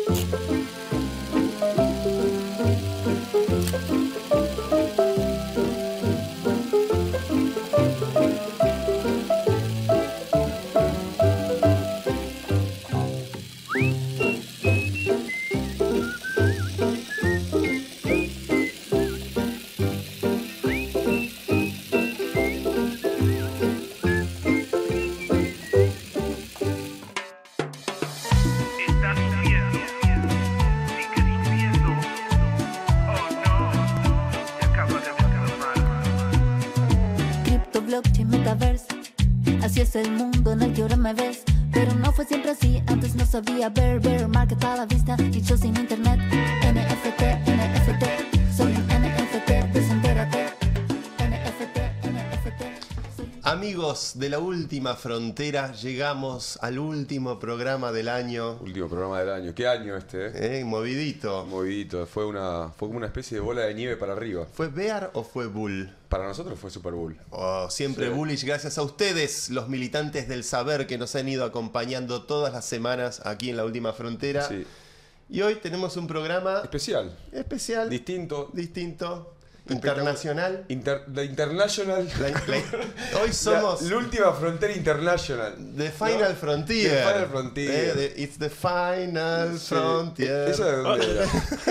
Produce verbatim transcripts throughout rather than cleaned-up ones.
blockchain, metaverse. Así es el mundo en el que ahora me ves. Pero no fue siempre así, antes no sabía ver, ver market a la vista y yo sin internet. N F T, N F T, soy un N F T, desentérate. N F T, N F T. Amigos de la última frontera, llegamos al último programa del año. Último programa del año. ¿Qué año este? Eh, movidito. Movidito. Fue una, fue como una especie de bola de nieve para arriba. ¿Fue Bear o fue Bull? Para nosotros fue Super Bowl. Oh, siempre sí. Bullish, gracias a ustedes, los militantes del saber que nos han ido acompañando todas las semanas aquí en la última frontera. Sí. Y hoy tenemos un programa especial. Especial. Distinto. Distinto. Internacional. Inter, la International. La, la, hoy somos. La, la última frontera international. The Final ¿no? Frontier. The Final Frontier. Eh, the, it's the Final sí. Frontier. ¿Eso de dónde era?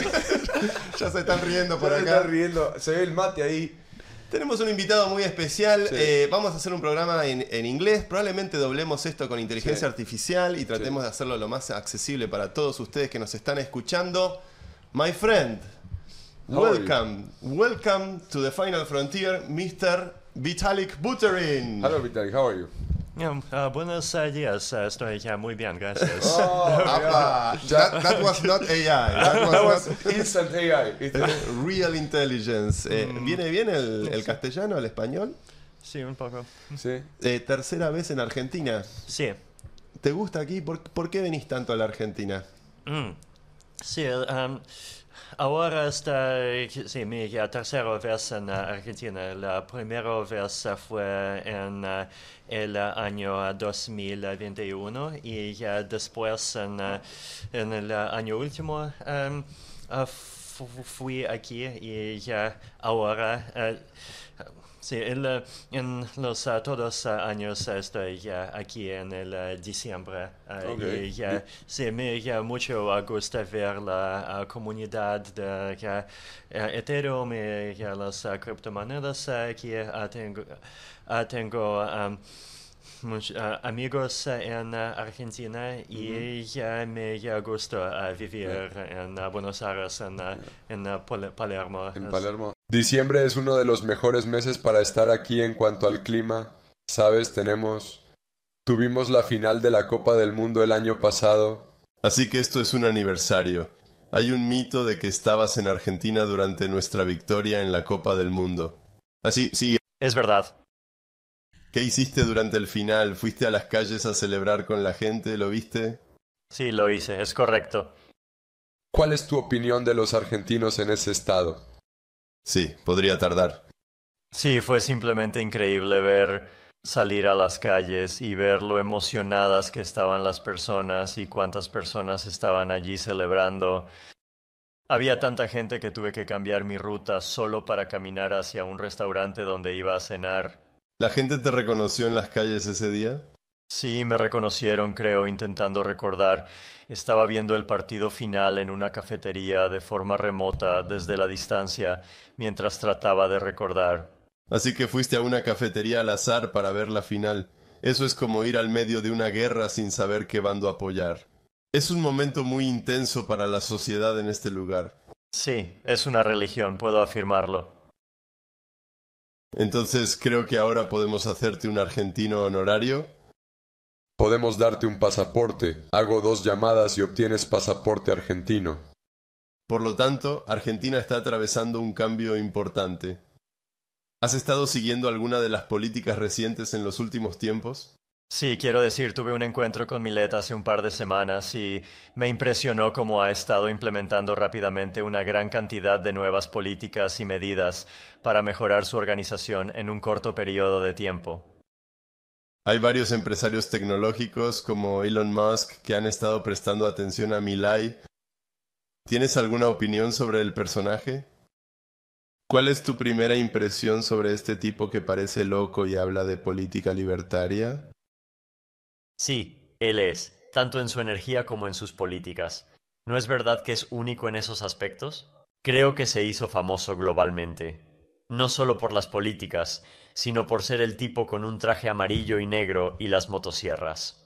Ya se están riendo por ya acá. Se están riendo. Se ve el mate ahí. Tenemos un invitado muy especial. Sí. Eh, vamos a hacer un programa en, en inglés. Probablemente doblemos esto con inteligencia sí. artificial y tratemos sí. de hacerlo lo más accesible para todos ustedes que nos están escuchando. My friend. Welcome, welcome to the Final Frontier, mister Vitalik Buterin. Hello, Vitalik, how are you? Yeah, uh, buenos días, uh, estoy uh, muy bien, gracias. Oh, yeah. that, that was not A I. That was, that was instant A I. Real intelligence. Eh, mm. ¿Viene bien el, el castellano, el español? Sí, un poco. Sí. Eh, ¿Tercera vez en Argentina? Sí. ¿Te gusta aquí? ¿Por, por qué venís tanto a la Argentina? Mm. Sí, um, ahora está, sí, mi tercera vez en Argentina. La primera vez fue en uh, el año dos mil veintiuno y uh, después en, uh, en el año último um, uh, fui aquí y uh, ahora... Uh, Sí, el, en los uh, todos uh, años uh, estoy uh, aquí en el uh, diciembre uh, okay. y uh, sí, me uh, mucho uh, gusta ver la uh, comunidad de uh, uh, Ethereum y uh, las uh, criptomonedas uh, aquí. Uh, tengo uh, tengo um, much, uh, amigos uh, en uh, Argentina y uh, me uh, gusta uh, vivir yeah. en uh, Buenos Aires, en, uh, en uh, Palermo. En Palermo. Diciembre es uno de los mejores meses para estar aquí en cuanto al clima. Sabes, tenemos... Tuvimos la final de la Copa del Mundo el año pasado. Así que esto es un aniversario. Hay un mito de que estabas en Argentina durante nuestra victoria en la Copa del Mundo. Así, sí. Es verdad. ¿Qué hiciste durante el final? ¿Fuiste a las calles a celebrar con la gente? ¿Lo viste? Sí, lo hice, es correcto. ¿Cuál es tu opinión de los argentinos en ese estado? Sí, podría tardar. Sí, fue simplemente increíble ver salir a las calles y ver lo emocionadas que estaban las personas y cuántas personas estaban allí celebrando. Había tanta gente que tuve que cambiar mi ruta solo para caminar hacia un restaurante donde iba a cenar. ¿La gente te reconoció en las calles ese día? Sí, me reconocieron, creo, intentando recordar. Estaba viendo el partido final en una cafetería de forma remota desde la distancia mientras trataba de recordar. Así que fuiste a una cafetería al azar para ver la final. Eso es como ir al medio de una guerra sin saber qué bando apoyar. Es un momento muy intenso para la sociedad en este lugar. Sí, es una religión, puedo afirmarlo. Entonces, creo que ahora podemos hacerte un argentino honorario. Podemos darte un pasaporte. Hago dos llamadas y obtienes pasaporte argentino. Por lo tanto, Argentina está atravesando un cambio importante. ¿Has estado siguiendo alguna de las políticas recientes en los últimos tiempos? Sí, quiero decir, tuve un encuentro con Milei hace un par de semanas y me impresionó cómo ha estado implementando rápidamente una gran cantidad de nuevas políticas y medidas para mejorar su organización en un corto periodo de tiempo. Hay varios empresarios tecnológicos como Elon Musk que han estado prestando atención a Milei ¿Tienes alguna opinión sobre el personaje? ¿Cuál es tu primera impresión sobre este tipo que parece loco y habla de política libertaria? Sí, él es, tanto en su energía como en sus políticas. ¿No es verdad que es único en esos aspectos? Creo que se hizo famoso globalmente, no solo por las políticas, sino por ser el tipo con un traje amarillo y negro y las motosierras.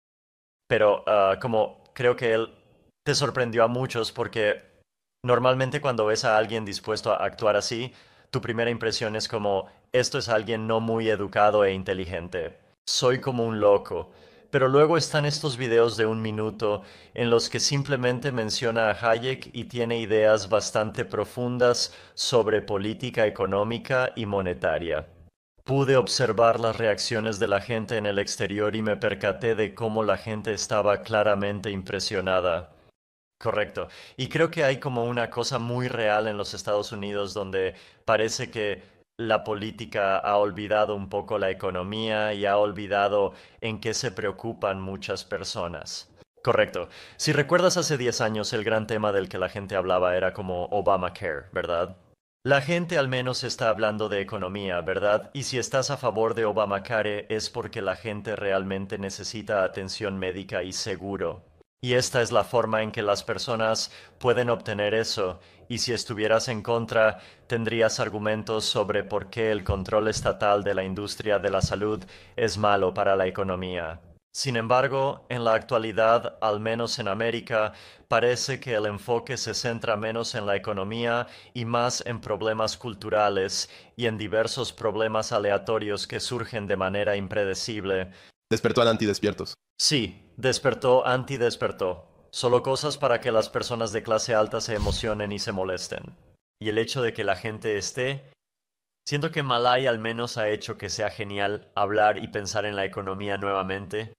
Pero ah, como creo que él te sorprendió a muchos porque normalmente cuando ves a alguien dispuesto a actuar así, tu primera impresión es como, esto es alguien no muy educado e inteligente. Soy como un loco. Pero luego están estos videos de un minuto en los que simplemente menciona a Hayek y tiene ideas bastante profundas sobre política económica y monetaria. Pude observar las reacciones de la gente en el exterior y me percaté de cómo la gente estaba claramente impresionada. Correcto. Y creo que hay como una cosa muy real en los Estados Unidos donde parece que la política ha olvidado un poco la economía y ha olvidado en qué se preocupan muchas personas. Correcto. Si recuerdas hace diez años el gran tema del que la gente hablaba era como Obamacare, ¿verdad? La gente al menos está hablando de economía, ¿verdad? Y si estás a favor de Obamacare es porque la gente realmente necesita atención médica y seguro. Y esta es la forma en que las personas pueden obtener eso. Y si estuvieras en contra, tendrías argumentos sobre por qué el control estatal de la industria de la salud es malo para la economía. Sin embargo, en la actualidad, al menos en América, parece que el enfoque se centra menos en la economía y más en problemas culturales y en diversos problemas aleatorios que surgen de manera impredecible. Despertó al antidespiertos. Sí, despertó, anti-despertó. Solo cosas para que las personas de clase alta se emocionen y se molesten. Y el hecho de que la gente esté... Siento que Malay al menos ha hecho que sea genial hablar y pensar en la economía nuevamente.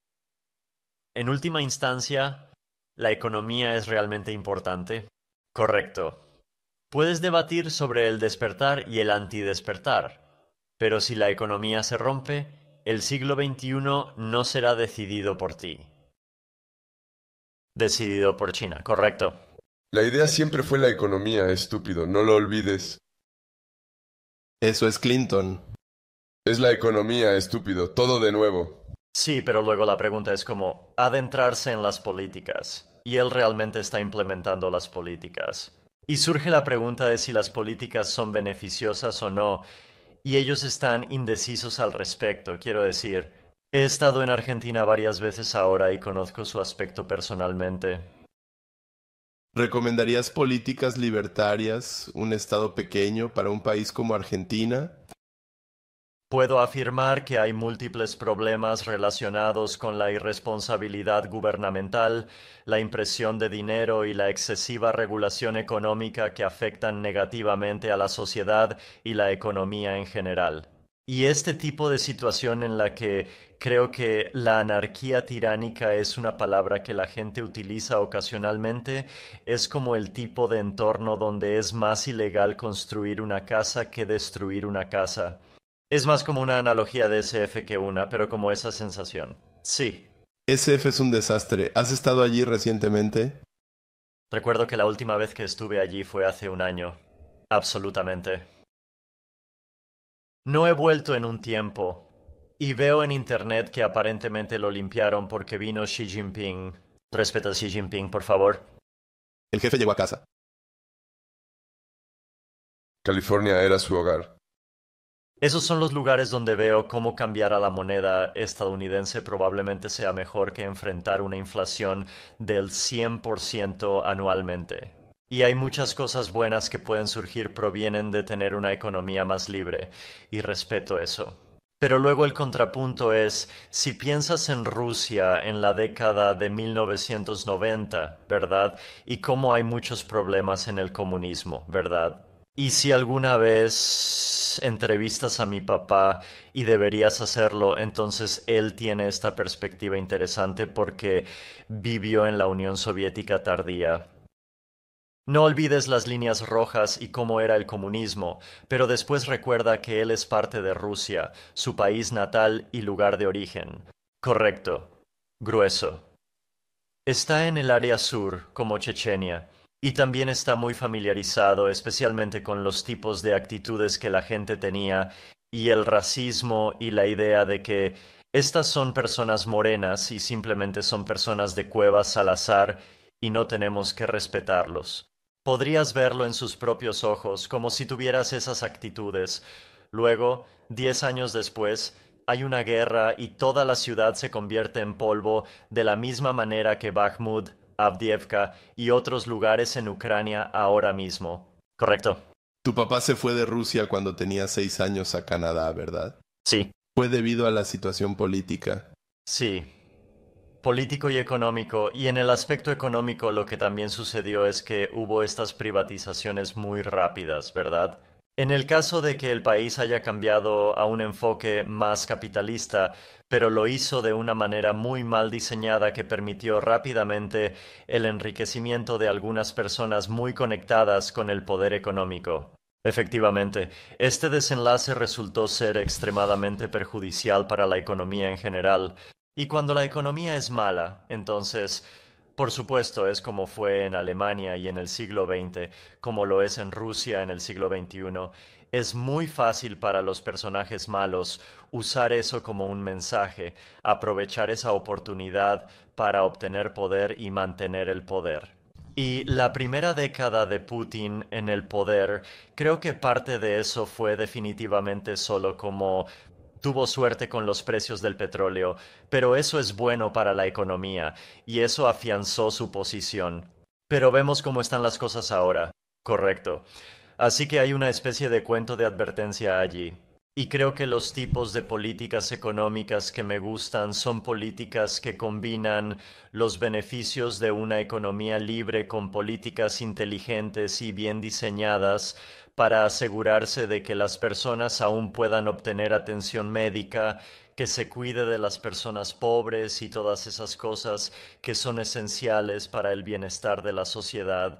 En última instancia, la economía es realmente importante. Correcto. Puedes debatir sobre el despertar y el antidespertar, pero si la economía se rompe, el siglo veintiuno no será decidido por ti. Decidido por China, correcto. La idea siempre fue la economía, estúpido, no lo olvides. Eso es Clinton. Es la economía, estúpido, todo de nuevo. Sí, pero luego la pregunta es como adentrarse en las políticas. Y él realmente está implementando las políticas. Y surge la pregunta de si las políticas son beneficiosas o no. Y ellos están indecisos al respecto, quiero decir. He estado en Argentina varias veces ahora y conozco su aspecto personalmente. ¿Recomendarías políticas libertarias, un estado pequeño para un país como Argentina? Puedo afirmar que hay múltiples problemas relacionados con la irresponsabilidad gubernamental, la impresión de dinero y la excesiva regulación económica que afectan negativamente a la sociedad y la economía en general. Y este tipo de situación en la que creo que la anarquía tiránica es una palabra que la gente utiliza ocasionalmente, es como el tipo de entorno donde es más ilegal construir una casa que destruir una casa. Es más como una analogía de S F que una, pero como esa sensación. Sí. S F es un desastre. ¿Has estado allí recientemente? Recuerdo que la última vez que estuve allí fue hace un año. Absolutamente. No he vuelto en un tiempo. Y veo en internet que aparentemente lo limpiaron porque vino Xi Jinping. Respeta a Xi Jinping, por favor. El jefe llegó a casa. California era su hogar. Esos son los lugares donde veo cómo cambiar a la moneda estadounidense probablemente sea mejor que enfrentar una inflación del cien por ciento anualmente. Y hay muchas cosas buenas que pueden surgir provienen de tener una economía más libre, y respeto eso. Pero luego el contrapunto es, si piensas en Rusia en la década de mil novecientos noventa, ¿verdad? Y cómo hay muchos problemas en el comunismo, ¿verdad? Y si alguna vez entrevistas a mi papá y deberías hacerlo, entonces él tiene esta perspectiva interesante porque vivió en la Unión Soviética tardía. No olvides las líneas rojas y cómo era el comunismo, pero después recuerda que él es parte de Rusia, su país natal y lugar de origen. Correcto. Grueso. Está en el área sur, como Chechenia. Y también está muy familiarizado, especialmente con los tipos de actitudes que la gente tenía y el racismo y la idea de que estas son personas morenas y simplemente son personas de cuevas al azar y no tenemos que respetarlos. Podrías verlo en sus propios ojos, como si tuvieras esas actitudes. Luego, diez años después, hay una guerra y toda la ciudad se convierte en polvo de la misma manera que Bakhmut, Avdiivka y otros lugares en Ucrania ahora mismo. ¿Correcto? Tu papá se fue de Rusia cuando tenía seis años a Canadá, ¿verdad? Sí, Fue debido a la situación política. sí. Político y económico. Y en el aspecto económico lo que también sucedió es que hubo estas privatizaciones muy rápidas, ¿verdad? En el caso de que el país haya cambiado a un enfoque más capitalista, pero lo hizo de una manera muy mal diseñada que permitió rápidamente el enriquecimiento de algunas personas muy conectadas con el poder económico. Efectivamente, este desenlace resultó ser extremadamente perjudicial para la economía en general. Y cuando la economía es mala, entonces, por supuesto, es como fue en Alemania y en el siglo veinte, como lo es en Rusia en el siglo veintiuno, es muy fácil para los personajes malos usar eso como un mensaje, aprovechar esa oportunidad para obtener poder y mantener el poder. Y la primera década de Putin en el poder, creo que parte de eso fue definitivamente solo como tuvo suerte con los precios del petróleo, pero eso es bueno para la economía y eso afianzó su posición. Pero vemos cómo están las cosas ahora. Correcto. Así que hay una especie de cuento de advertencia allí. Y creo que los tipos de políticas económicas que me gustan son políticas que combinan los beneficios de una economía libre con políticas inteligentes y bien diseñadas para asegurarse de que las personas aún puedan obtener atención médica, que se cuide de las personas pobres y todas esas cosas que son esenciales para el bienestar de la sociedad.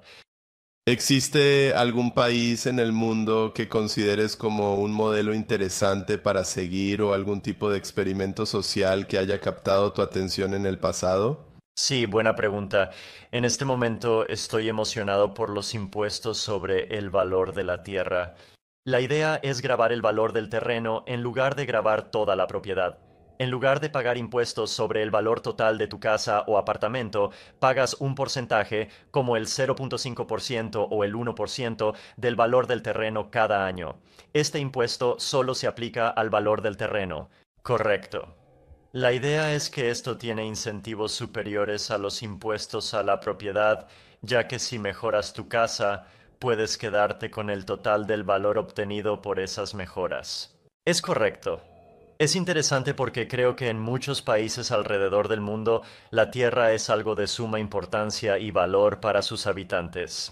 ¿Existe algún país en el mundo que consideres como un modelo interesante para seguir o algún tipo de experimento social que haya captado tu atención en el pasado? Sí, buena pregunta. En este momento estoy emocionado por los impuestos sobre el valor de la tierra. La idea es grabar el valor del terreno en lugar de grabar toda la propiedad. En lugar de pagar impuestos sobre el valor total de tu casa o apartamento, pagas un porcentaje, como el cero punto cinco por ciento o el uno por ciento del valor del terreno cada año. Este impuesto solo se aplica al valor del terreno. Correcto. La idea es que esto tiene incentivos superiores a los impuestos a la propiedad, ya que si mejoras tu casa, puedes quedarte con el total del valor obtenido por esas mejoras. Es correcto. Es interesante porque creo que en muchos países alrededor del mundo la tierra es algo de suma importancia y valor para sus habitantes.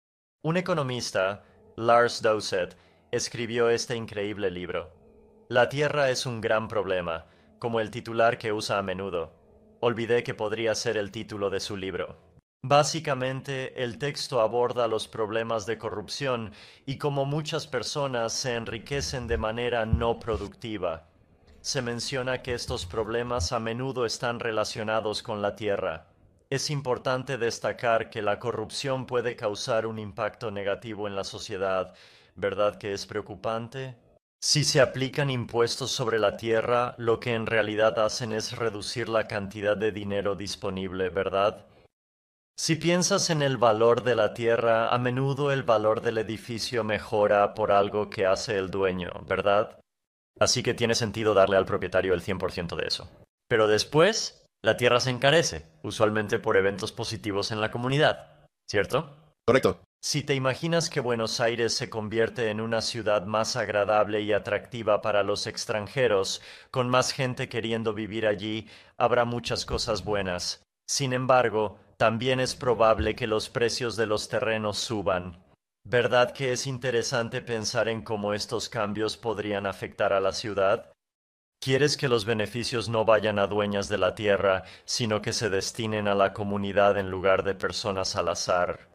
Un economista, Lars Dowsett, escribió este increíble libro. La tierra es un gran problema, como el titular que usa a menudo. Olvidé que podría ser el título de su libro. Básicamente, el texto aborda los problemas de corrupción y cómo muchas personas se enriquecen de manera no productiva. Se menciona que estos problemas a menudo están relacionados con la tierra. Es importante destacar que la corrupción puede causar un impacto negativo en la sociedad. ¿Verdad que es preocupante? Si se aplican impuestos sobre la tierra, lo que en realidad hacen es reducir la cantidad de dinero disponible, ¿verdad? Si piensas en el valor de la tierra, a menudo el valor del edificio mejora por algo que hace el dueño, ¿verdad? Así que tiene sentido darle al propietario el cien por ciento de eso. Pero después, la tierra se encarece, usualmente por eventos positivos en la comunidad, ¿cierto? Correcto. Si te imaginas que Buenos Aires se convierte en una ciudad más agradable y atractiva para los extranjeros, con más gente queriendo vivir allí, habrá muchas cosas buenas. Sin embargo, también es probable que los precios de los terrenos suban. ¿Verdad que es interesante pensar en cómo estos cambios podrían afectar a la ciudad? ¿Quieres que los beneficios no vayan a dueñas de la tierra, sino que se destinen a la comunidad en lugar de personas al azar?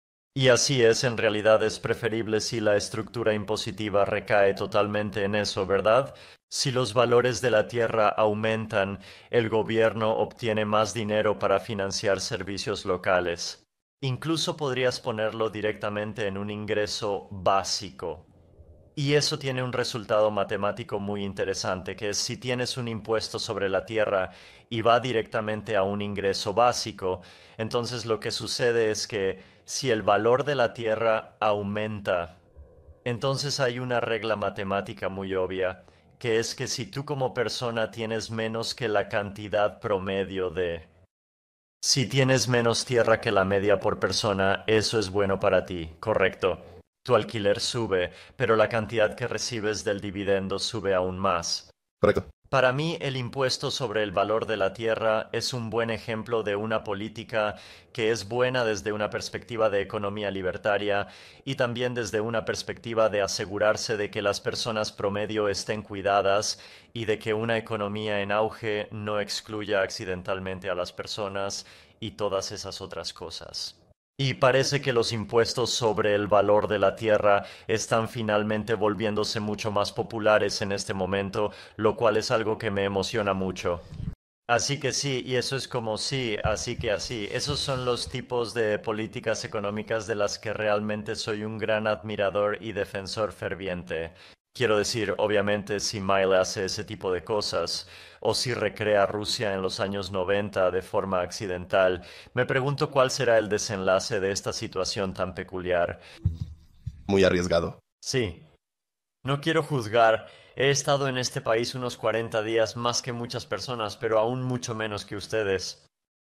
Y así es, en realidad es preferible si la estructura impositiva recae totalmente en eso, ¿verdad? Si los valores de la tierra aumentan, el gobierno obtiene más dinero para financiar servicios locales. Incluso podrías ponerlo directamente en un ingreso básico. Y eso tiene un resultado matemático muy interesante, que es si tienes un impuesto sobre la tierra y va directamente a un ingreso básico, entonces lo que sucede es que si el valor de la tierra aumenta, entonces hay una regla matemática muy obvia, que es que si tú como persona tienes menos que la cantidad promedio de... Si tienes menos tierra que la media por persona, eso es bueno para ti, correcto. Tu alquiler sube, pero la cantidad que recibes del dividendo sube aún más. Correcto. Para mí, el impuesto sobre el valor de la tierra es un buen ejemplo de una política que es buena desde una perspectiva de economía libertaria y también desde una perspectiva de asegurarse de que las personas promedio estén cuidadas y de que una economía en auge no excluya accidentalmente a las personas y todas esas otras cosas. Y parece que los impuestos sobre el valor de la tierra están finalmente volviéndose mucho más populares en este momento, lo cual es algo que me emociona mucho. Así que sí, y eso es como sí, así que así. Esos son los tipos de políticas económicas de las que realmente soy un gran admirador y defensor ferviente. Quiero decir, obviamente, si Mile hace ese tipo de cosas, o si recrea Rusia en los años noventa de forma accidental, me pregunto cuál será el desenlace de esta situación tan peculiar. Muy arriesgado. Sí, no quiero juzgar. He estado en este país unos cuarenta días más que muchas personas, pero aún mucho menos que ustedes.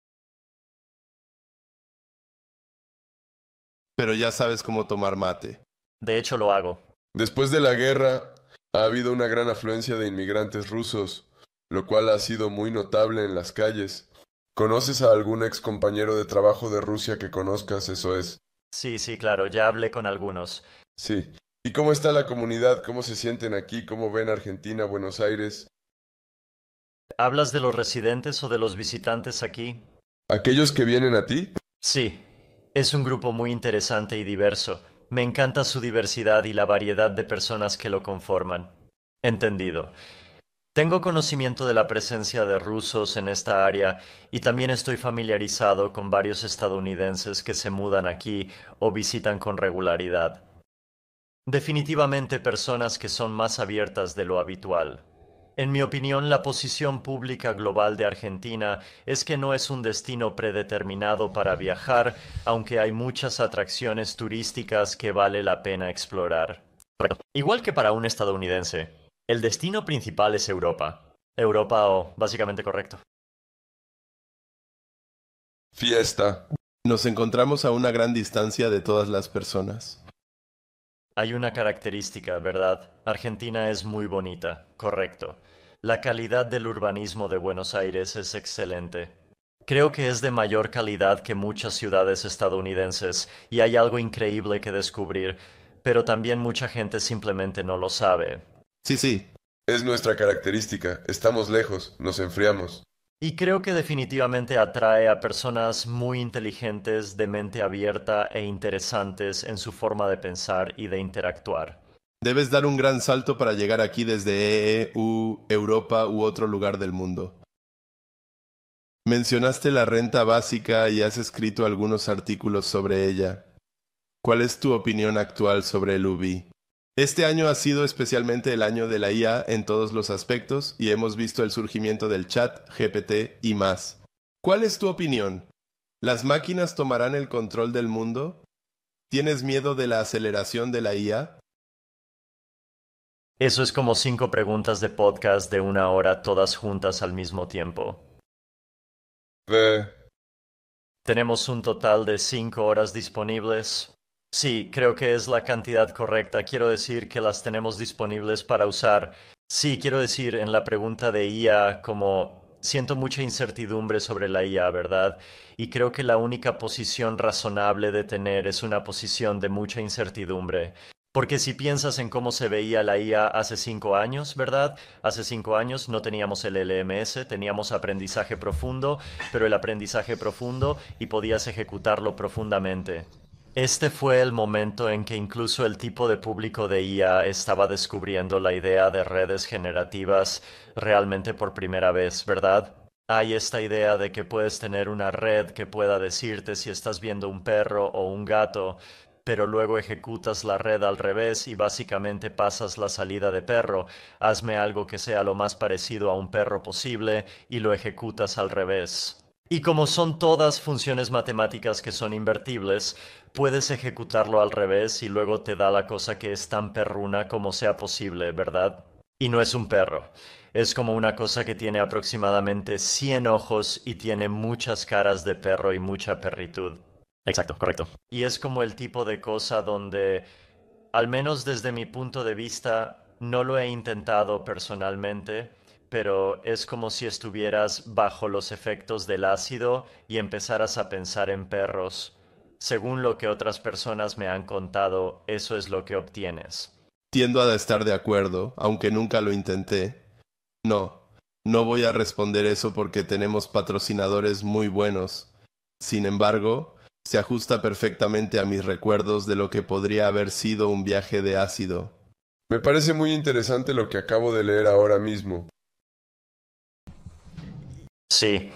Pero ya sabes cómo tomar mate. De hecho, lo hago. Después de la guerra, ha habido una gran afluencia de inmigrantes rusos, lo cual ha sido muy notable en las calles. ¿Conoces a algún ex compañero de trabajo de Rusia que conozcas? Eso es. Sí, sí, claro, ya hablé con algunos. Sí. ¿Y cómo está la comunidad? ¿Cómo se sienten aquí? ¿Cómo ven Argentina, Buenos Aires? ¿Hablas de los residentes o de los visitantes aquí? ¿Aquellos que vienen a ti? Sí, es un grupo muy interesante y diverso. Me encanta su diversidad y la variedad de personas que lo conforman. Entendido. Tengo conocimiento de la presencia de rusos en esta área y también estoy familiarizado con varios estadounidenses que se mudan aquí o visitan con regularidad. Definitivamente personas que son más abiertas de lo habitual. En mi opinión, la posición pública global de Argentina es que no es un destino predeterminado para viajar, aunque hay muchas atracciones turísticas que vale la pena explorar. Igual que para un estadounidense, el destino principal es Europa. Europa o básicamente correcto. Fiesta. Nos encontramos a una gran distancia de todas las personas. Hay una característica, ¿verdad? Argentina es muy bonita, correcto. La calidad del urbanismo de Buenos Aires es excelente. Creo que es de mayor calidad que muchas ciudades estadounidenses y hay algo increíble que descubrir, pero también mucha gente simplemente no lo sabe. Sí, sí. Es nuestra característica. Estamos lejos, nos enfriamos. Y creo que definitivamente atrae a personas muy inteligentes, de mente abierta e interesantes en su forma de pensar y de interactuar. Debes dar un gran salto para llegar aquí desde E U, Europa u otro lugar del mundo. Mencionaste la renta básica y has escrito algunos artículos sobre ella. ¿Cuál es tu opinión actual sobre el U B I? Este año ha sido especialmente el año de la I A en todos los aspectos y hemos visto el surgimiento del chat, G P T y más. ¿Cuál es tu opinión? ¿Las máquinas tomarán el control del mundo? ¿Tienes miedo de la aceleración de la I A? Eso es como cinco preguntas de podcast de una hora todas juntas al mismo tiempo. Ve. Tenemos un total de cinco horas disponibles. Sí, creo que es la cantidad correcta. Quiero decir que las tenemos disponibles para usar. Sí, quiero decir en la pregunta de I A como siento mucha incertidumbre sobre la I A, ¿verdad? Y creo que la única posición razonable de tener es una posición de mucha incertidumbre. Porque si piensas en cómo se veía la I A hace cinco años, ¿verdad? Hace cinco años no teníamos el L M S, teníamos aprendizaje profundo, pero el aprendizaje profundo y podías ejecutarlo profundamente. Este fue el momento en que incluso el tipo de público de I A estaba descubriendo la idea de redes generativas realmente por primera vez, ¿verdad? Hay esta idea de que puedes tener una red que pueda decirte si estás viendo un perro o un gato, pero luego ejecutas la red al revés y básicamente pasas la salida de perro. Hazme algo que sea lo más parecido a un perro posible y lo ejecutas al revés. Y como son todas funciones matemáticas que son invertibles, puedes ejecutarlo al revés y luego te da la cosa que es tan perruna como sea posible, ¿verdad? Y no es un perro. Es como una cosa que tiene aproximadamente cien ojos y tiene muchas caras de perro y mucha perritud. Exacto, correcto. Y es como el tipo de cosa donde, al menos desde mi punto de vista, no lo he intentado personalmente, pero es como si estuvieras bajo los efectos del ácido y empezaras a pensar en perros. Según lo que otras personas me han contado, eso es lo que obtienes. Tiendo a estar de acuerdo, aunque nunca lo intenté. No, no voy a responder eso porque tenemos patrocinadores muy buenos. Sin embargo, se ajusta perfectamente a mis recuerdos de lo que podría haber sido un viaje de ácido. Me parece muy interesante lo que acabo de leer ahora mismo. Sí.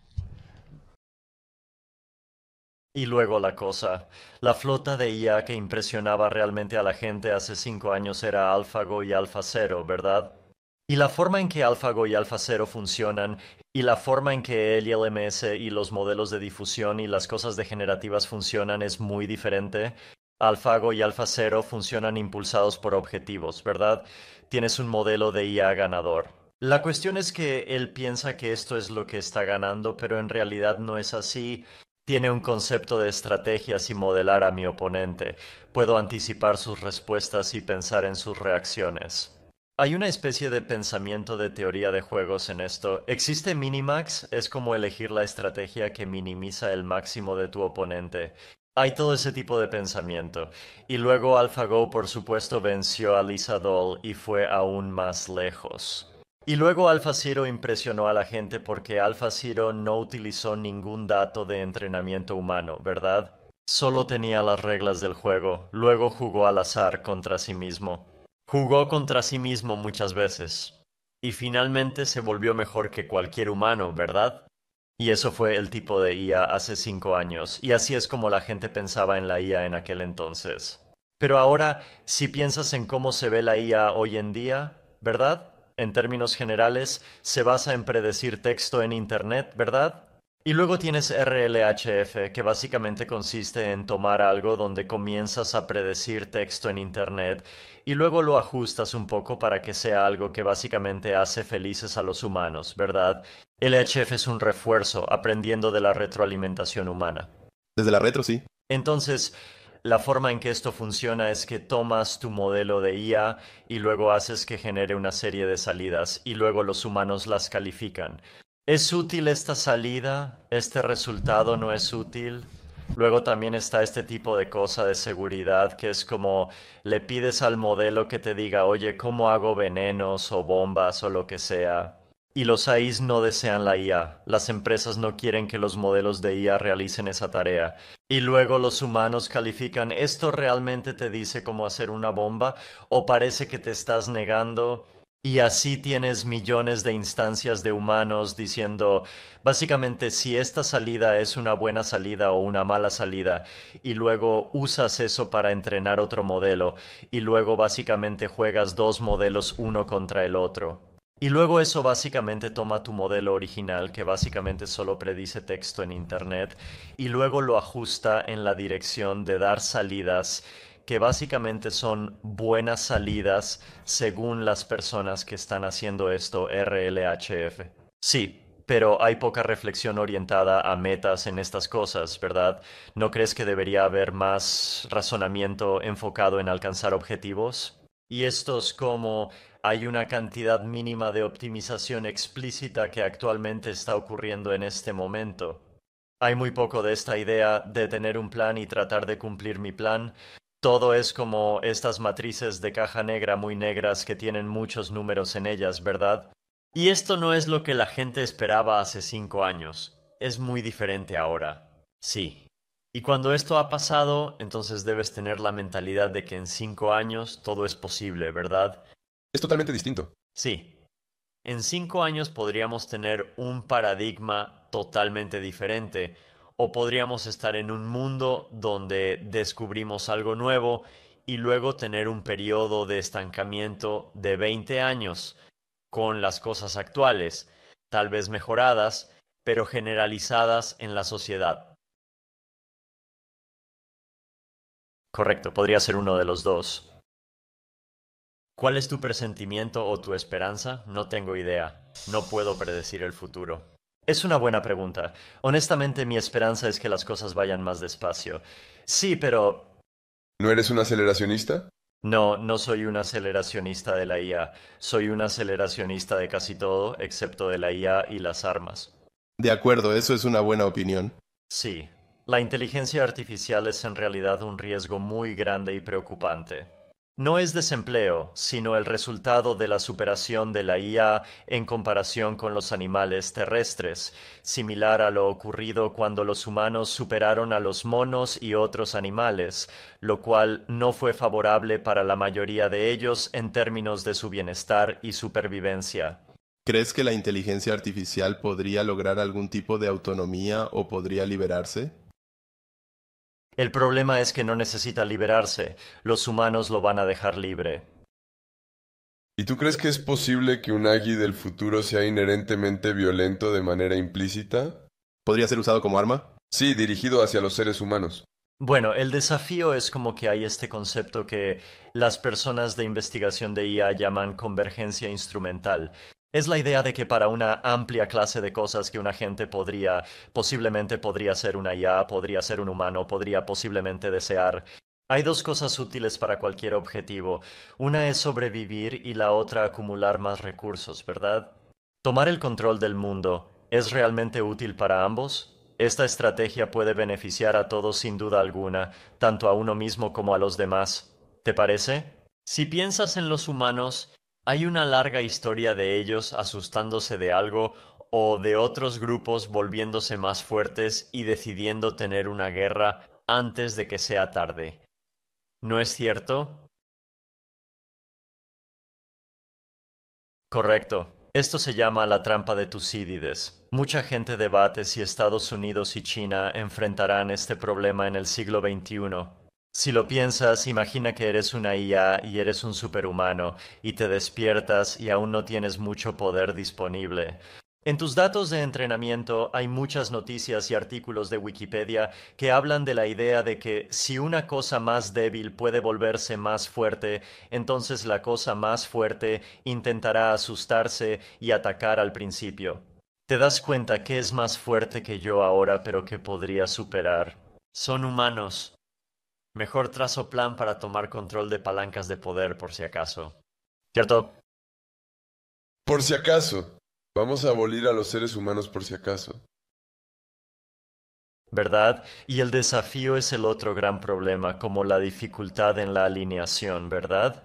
Y luego la cosa, la flota de I A que impresionaba realmente a la gente hace cinco años era AlphaGo y AlphaZero, ¿verdad? Y la forma en que AlphaGo y AlphaZero funcionan, y la forma en que el L M S y los modelos de difusión y las cosas degenerativas funcionan es muy diferente. AlphaGo y AlphaZero funcionan impulsados por objetivos, ¿verdad? Tienes un modelo de I A ganador. La cuestión es que él piensa que esto es lo que está ganando, pero en realidad no es así. Tiene un concepto de estrategias y modelar a mi oponente. Puedo anticipar sus respuestas y pensar en sus reacciones. Hay una especie de pensamiento de teoría de juegos en esto. Existe Minimax, es como elegir la estrategia que minimiza el máximo de tu oponente. Hay todo ese tipo de pensamiento. Y luego AlphaGo, por supuesto, venció a Lisa Doll y fue aún más lejos. Y luego AlphaZero impresionó a la gente porque AlphaZero no utilizó ningún dato de entrenamiento humano, ¿verdad? Solo tenía las reglas del juego, luego jugó al azar contra sí mismo. Jugó contra sí mismo muchas veces. Y finalmente se volvió mejor que cualquier humano, ¿verdad? Y eso fue el tipo de I A hace cinco años, y así es como la gente pensaba en la I A en aquel entonces. Pero ahora, si piensas en cómo se ve la I A hoy en día, ¿verdad? En términos generales, se basa en predecir texto en Internet, ¿verdad? Y luego tienes R L H F, que básicamente consiste en tomar algo donde comienzas a predecir texto en Internet y luego lo ajustas un poco para que sea algo que básicamente hace felices a los humanos, ¿verdad? L H F es un refuerzo, aprendiendo de la retroalimentación humana. Desde la retro, sí. Entonces, la forma en que esto funciona es que tomas tu modelo de I A y luego haces que genere una serie de salidas y luego los humanos las califican. ¿Es útil esta salida? ¿Este resultado no es útil? Luego también está este tipo de cosa de seguridad que es como le pides al modelo que te diga, oye, ¿cómo hago venenos o bombas o lo que sea? Y los A Is no desean la I A. Las empresas no quieren que los modelos de I A realicen esa tarea. Y luego los humanos califican, ¿esto realmente te dice cómo hacer una bomba? ¿O parece que te estás negando? Y así tienes millones de instancias de humanos diciendo, básicamente, si esta salida es una buena salida o una mala salida, y luego usas eso para entrenar otro modelo, y luego básicamente juegas dos modelos uno contra el otro. Y luego eso básicamente toma tu modelo original, que básicamente solo predice texto en Internet, y luego lo ajusta en la dirección de dar salidas que básicamente son buenas salidas según las personas que están haciendo esto R L H F. Sí, pero hay poca reflexión orientada a metas en estas cosas, ¿verdad? ¿No crees que debería haber más razonamiento enfocado en alcanzar objetivos? Y estos como hay una cantidad mínima de optimización explícita que actualmente está ocurriendo en este momento. Hay muy poco de esta idea de tener un plan y tratar de cumplir mi plan. Todo es como estas matrices de caja negra muy negras que tienen muchos números en ellas, ¿verdad? Y esto no es lo que la gente esperaba hace cinco años. Es muy diferente ahora. Sí. Y cuando esto ha pasado, entonces debes tener la mentalidad de que en cinco años todo es posible, ¿verdad? Es totalmente distinto. Sí. En cinco años podríamos tener un paradigma totalmente diferente, o podríamos estar en un mundo donde descubrimos algo nuevo y luego tener un periodo de estancamiento de veinte años con las cosas actuales, tal vez mejoradas, pero generalizadas en la sociedad. Correcto, podría ser uno de los dos. ¿Cuál es tu presentimiento o tu esperanza? No tengo idea. No puedo predecir el futuro. Es una buena pregunta. Honestamente, mi esperanza es que las cosas vayan más despacio. Sí, pero ¿No eres un aceleracionista? no, no soy un aceleracionista de la I A. Soy un aceleracionista de casi todo, excepto de la I A y las armas. De acuerdo, eso es una buena opinión. Sí, la inteligencia artificial es en realidad un riesgo muy grande y preocupante. No es desempleo, sino el resultado de la superación de la I A en comparación con los animales terrestres, similar a lo ocurrido cuando los humanos superaron a los monos y otros animales, lo cual no fue favorable para la mayoría de ellos en términos de su bienestar y supervivencia. ¿Crees que la inteligencia artificial podría lograr algún tipo de autonomía o podría liberarse? El problema es que no necesita liberarse, los humanos lo van a dejar libre. ¿Y tú crees que es posible que un Agi del futuro sea inherentemente violento de manera implícita? ¿Podría ser usado como arma? Sí, dirigido hacia los seres humanos. Bueno, el desafío es como que hay este concepto que las personas de investigación de I A llaman convergencia instrumental. Es la idea de que para una amplia clase de cosas que un agente podría, posiblemente podría ser una I A, podría ser un humano, podría posiblemente desear, hay dos cosas útiles para cualquier objetivo. Una es sobrevivir y la otra acumular más recursos, ¿verdad? Tomar el control del mundo, ¿es realmente útil para ambos? Esta estrategia puede beneficiar a todos sin duda alguna, tanto a uno mismo como a los demás. ¿Te parece? Si piensas en los humanos, hay una larga historia de ellos asustándose de algo o de otros grupos volviéndose más fuertes y decidiendo tener una guerra antes de que sea tarde. ¿No es cierto? Correcto. Esto se llama la trampa de Tucídides. Mucha gente debate si Estados Unidos y China enfrentarán este problema en el siglo veintiuno. Si lo piensas, imagina que eres una I A y eres un superhumano, y te despiertas y aún no tienes mucho poder disponible. En tus datos de entrenamiento hay muchas noticias y artículos de Wikipedia que hablan de la idea de que si una cosa más débil puede volverse más fuerte, entonces la cosa más fuerte intentará asustarse y atacar al principio. ¿Te das cuenta que es más fuerte que yo ahora, pero que podría superar? Son humanos. Mejor trazo plan para tomar control de palancas de poder, por si acaso. ¿Cierto? Por si acaso. Vamos a abolir a los seres humanos por si acaso. ¿Verdad? Y el desafío es el otro gran problema, como la dificultad en la alineación, ¿verdad?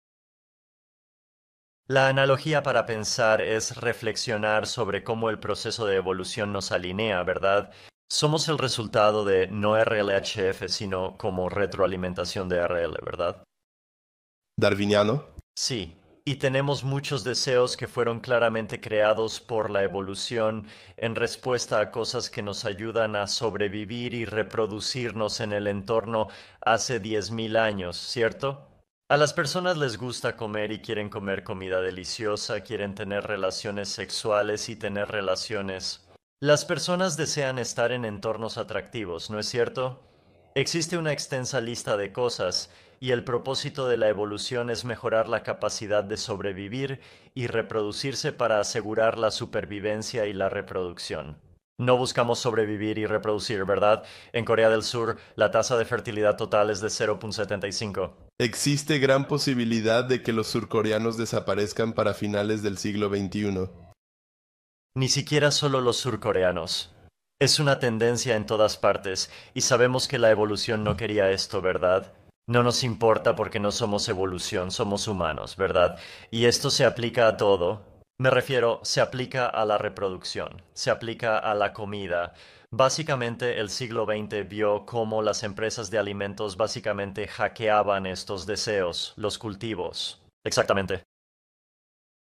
La analogía para pensar es reflexionar sobre cómo el proceso de evolución nos alinea, ¿verdad? Somos el resultado de no R L H F, sino como retroalimentación de R L, ¿verdad? ¿Darwiniano? Sí. Y tenemos muchos deseos que fueron claramente creados por la evolución en respuesta a cosas que nos ayudan a sobrevivir y reproducirnos en el entorno hace diez mil años, ¿cierto? A las personas les gusta comer y quieren comer comida deliciosa, quieren tener relaciones sexuales y tener relaciones. Las personas desean estar en entornos atractivos, ¿no es cierto? Existe una extensa lista de cosas, y el propósito de la evolución es mejorar la capacidad de sobrevivir y reproducirse para asegurar la supervivencia y la reproducción. No buscamos sobrevivir y reproducir, ¿verdad? En Corea del Sur, la tasa de fertilidad total es de cero punto setenta y cinco. Existe gran posibilidad de que los surcoreanos desaparezcan para finales del siglo veintiuno. Ni siquiera solo los surcoreanos. Es una tendencia en todas partes, y sabemos que la evolución no quería esto, ¿verdad? No nos importa porque no somos evolución, somos humanos, ¿verdad? Y esto se aplica a todo. Me refiero, se aplica a la reproducción, se aplica a la comida. Básicamente, el siglo veinte vio cómo las empresas de alimentos básicamente hackeaban estos deseos, los cultivos. Exactamente.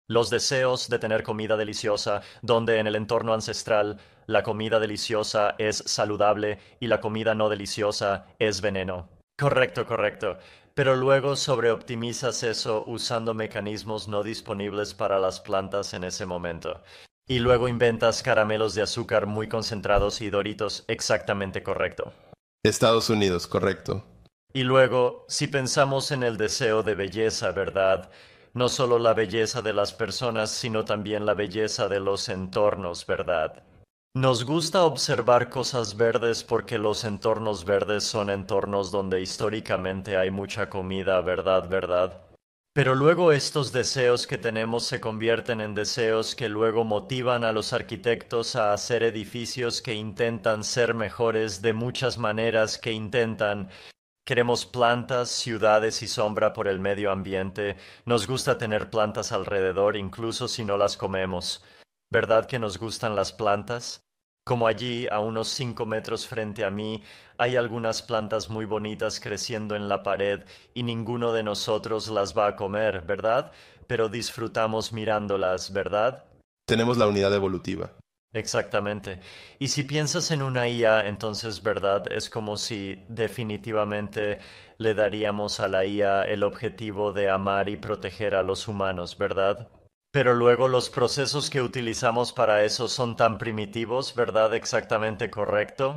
Los deseos de tener comida deliciosa, donde en el entorno ancestral la comida deliciosa es saludable y la comida no deliciosa es veneno. Correcto, correcto. Pero luego sobreoptimizas eso usando mecanismos no disponibles para las plantas en ese momento. Y luego inventas caramelos de azúcar muy concentrados y Doritos, exactamente correcto. Estados Unidos, correcto. Y luego, si pensamos en el deseo de belleza, ¿verdad? No solo la belleza de las personas, sino también la belleza de los entornos, ¿verdad? Nos gusta observar cosas verdes porque los entornos verdes son entornos donde históricamente hay mucha comida, ¿verdad? ¿Verdad? Pero luego estos deseos que tenemos se convierten en deseos que luego motivan a los arquitectos a hacer edificios que intentan ser mejores de muchas maneras que intentan. Queremos plantas, ciudades y sombra por el medio ambiente. Nos gusta tener plantas alrededor, incluso si no las comemos. ¿Verdad que nos gustan las plantas? Como allí, a unos cinco metros frente a mí, hay algunas plantas muy bonitas creciendo en la pared y ninguno de nosotros las va a comer, ¿verdad? Pero disfrutamos mirándolas, ¿verdad? Tenemos la unidad evolutiva. Exactamente. Y si piensas en una I A, entonces, ¿verdad? Es como si definitivamente le daríamos a la I A el objetivo de amar y proteger a los humanos, ¿verdad? Pero luego los procesos que utilizamos para eso son tan primitivos, ¿verdad? Exactamente correcto.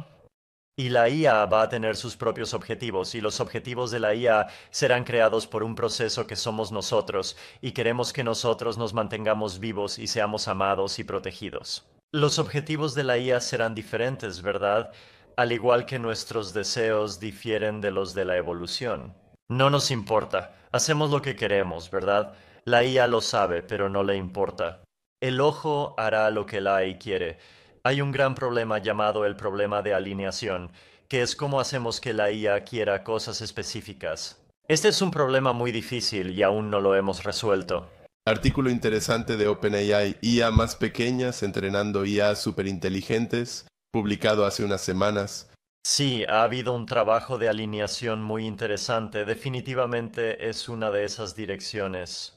Y la I A va a tener sus propios objetivos, y los objetivos de la I A serán creados por un proceso que somos nosotros, y queremos que nosotros nos mantengamos vivos y seamos amados y protegidos. Los objetivos de la I A serán diferentes, ¿verdad? Al igual que nuestros deseos difieren de los de la evolución. No nos importa, hacemos lo que queremos, ¿verdad? La I A lo sabe, pero no le importa. El ojo hará lo que la I A quiere. Hay un gran problema llamado el problema de alineación, que es cómo hacemos que la I A quiera cosas específicas. Este es un problema muy difícil y aún no lo hemos resuelto. Artículo interesante de OpenAI, I A más pequeñas entrenando I A superinteligentes, publicado hace unas semanas. Sí, ha habido un trabajo de alineación muy interesante. Definitivamente es una de esas direcciones.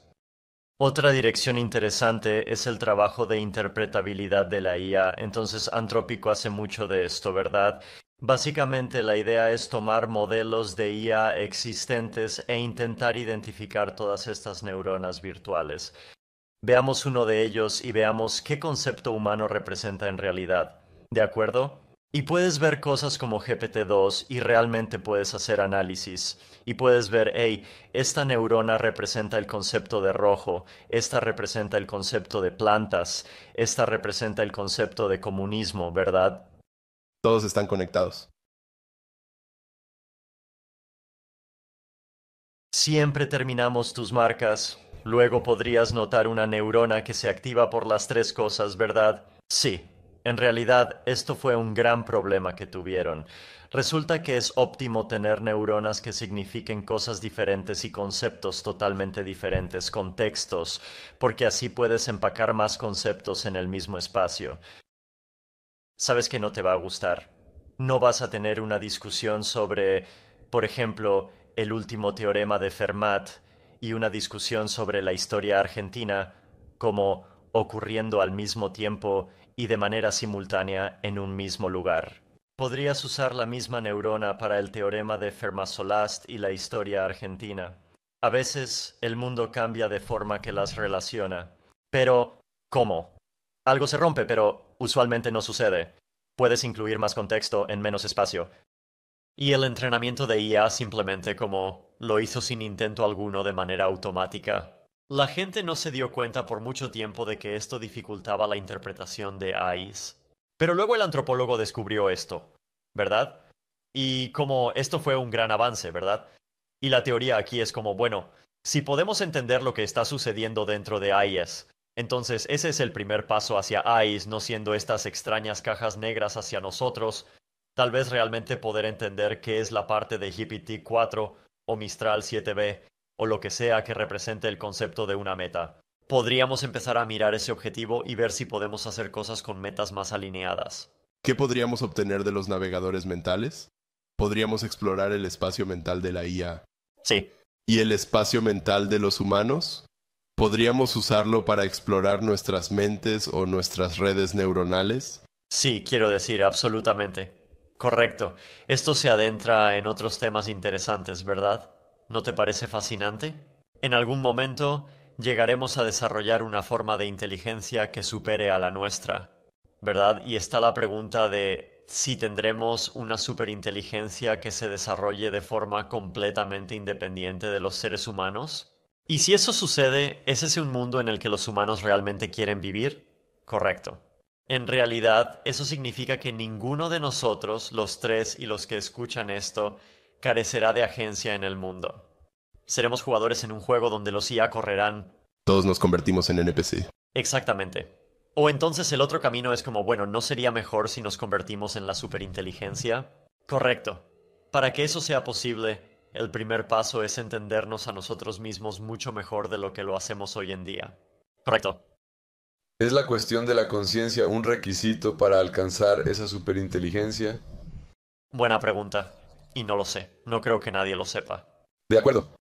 Otra dirección interesante es el trabajo de interpretabilidad de la I A. Entonces, Antrópico hace mucho de esto, ¿verdad? Básicamente la idea es tomar modelos de I A existentes e intentar identificar todas estas neuronas virtuales. Veamos uno de ellos y veamos qué concepto humano representa en realidad. ¿De acuerdo? Y puedes ver cosas como G P T dos y realmente puedes hacer análisis. Y puedes ver, hey, esta neurona representa el concepto de rojo, esta representa el concepto de plantas, esta representa el concepto de comunismo, ¿verdad? Todos están conectados. Siempre terminamos tus marcas. Luego podrías notar una neurona que se activa por las tres cosas, ¿verdad? Sí. En realidad, esto fue un gran problema que tuvieron. Resulta que es óptimo tener neuronas que signifiquen cosas diferentes y conceptos totalmente diferentes, contextos, porque así puedes empacar más conceptos en el mismo espacio. Sabes que no te va a gustar. No vas a tener una discusión sobre, por ejemplo, el último teorema de Fermat y una discusión sobre la historia argentina como ocurriendo al mismo tiempo y de manera simultánea en un mismo lugar. Podrías usar la misma neurona para el teorema de Fermat-Solast y la historia argentina. A veces el mundo cambia de forma que las relaciona. Pero, ¿cómo? Algo se rompe, pero usualmente no sucede. Puedes incluir más contexto en menos espacio. Y el entrenamiento de I A simplemente como lo hizo sin intento alguno de manera automática. La gente no se dio cuenta por mucho tiempo de que esto dificultaba la interpretación de A Is. Pero luego el antropólogo descubrió esto, ¿verdad? Y como esto fue un gran avance, ¿verdad? Y la teoría aquí es como, bueno, si podemos entender lo que está sucediendo dentro de A Is, entonces ese es el primer paso hacia A Is, no siendo estas extrañas cajas negras hacia nosotros, tal vez realmente poder entender qué es la parte de G P T cuatro o Mistral siete B, o lo que sea que represente el concepto de una meta. Podríamos empezar a mirar ese objetivo y ver si podemos hacer cosas con metas más alineadas. ¿Qué podríamos obtener de los navegadores mentales? ¿Podríamos explorar el espacio mental de la I A? Sí. ¿Y el espacio mental de los humanos? ¿Podríamos usarlo para explorar nuestras mentes o nuestras redes neuronales? Sí, quiero decir, absolutamente. Correcto. Esto se adentra en otros temas interesantes, ¿verdad? ¿No te parece fascinante? En algún momento llegaremos a desarrollar una forma de inteligencia que supere a la nuestra, ¿verdad? Y está la pregunta de si tendremos una superinteligencia que se desarrolle de forma completamente independiente de los seres humanos. Y si eso sucede, ¿es ese un mundo en el que los humanos realmente quieren vivir? Correcto. En realidad, eso significa que ninguno de nosotros, los tres y los que escuchan esto, carecerá de agencia en el mundo. Seremos jugadores en un juego donde los I A correrán. Todos nos convertimos en N P C. Exactamente. O entonces el otro camino es como, bueno, ¿no sería mejor si nos convertimos en la superinteligencia? Correcto. Para que eso sea posible, el primer paso es entendernos a nosotros mismos mucho mejor de lo que lo hacemos hoy en día. Correcto. ¿Es la cuestión de la conciencia un requisito para alcanzar esa superinteligencia? Buena pregunta. Y no lo sé. No creo que nadie lo sepa. De acuerdo.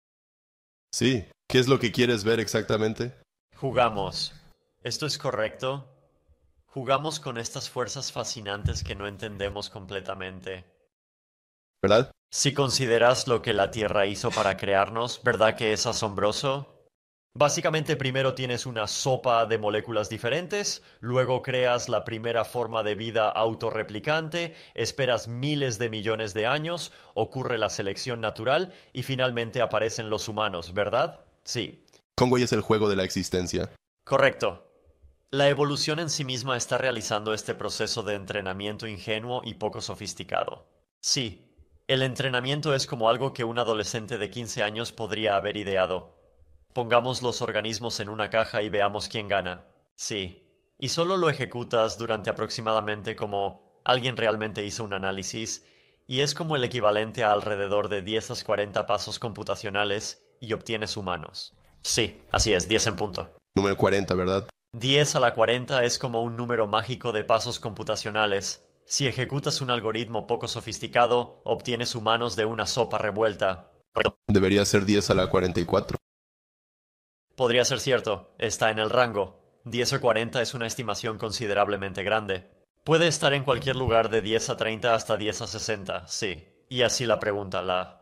Sí. ¿Qué es lo que quieres ver exactamente? Jugamos. ¿Esto es correcto? Jugamos con estas fuerzas fascinantes que no entendemos completamente. ¿Verdad? Si consideras lo que la Tierra hizo para crearnos, ¿verdad que es asombroso? Básicamente primero tienes una sopa de moléculas diferentes, luego creas la primera forma de vida autorreplicante, esperas miles de millones de años, ocurre la selección natural y finalmente aparecen los humanos, ¿verdad? Sí. Conway es el juego de la existencia. Correcto. La evolución en sí misma está realizando este proceso de entrenamiento ingenuo y poco sofisticado. Sí, el entrenamiento es como algo que un adolescente de quince años podría haber ideado. Pongamos los organismos en una caja y veamos quién gana. Sí. Y solo lo ejecutas durante aproximadamente como alguien realmente hizo un análisis y es como el equivalente a alrededor de diez a cuarenta pasos computacionales y obtienes humanos. Sí, así es, diez en punto. Número cuarenta, ¿verdad? diez a la cuarenta es como un número mágico de pasos computacionales. Si ejecutas un algoritmo poco sofisticado, obtienes humanos de una sopa revuelta. Debería ser diez a la cuarenta y cuatro. Podría ser cierto, está en el rango. diez o cuarenta es una estimación considerablemente grande. Puede estar en cualquier lugar de diez a treinta hasta diez a sesenta, sí. Y así la pregunta, la...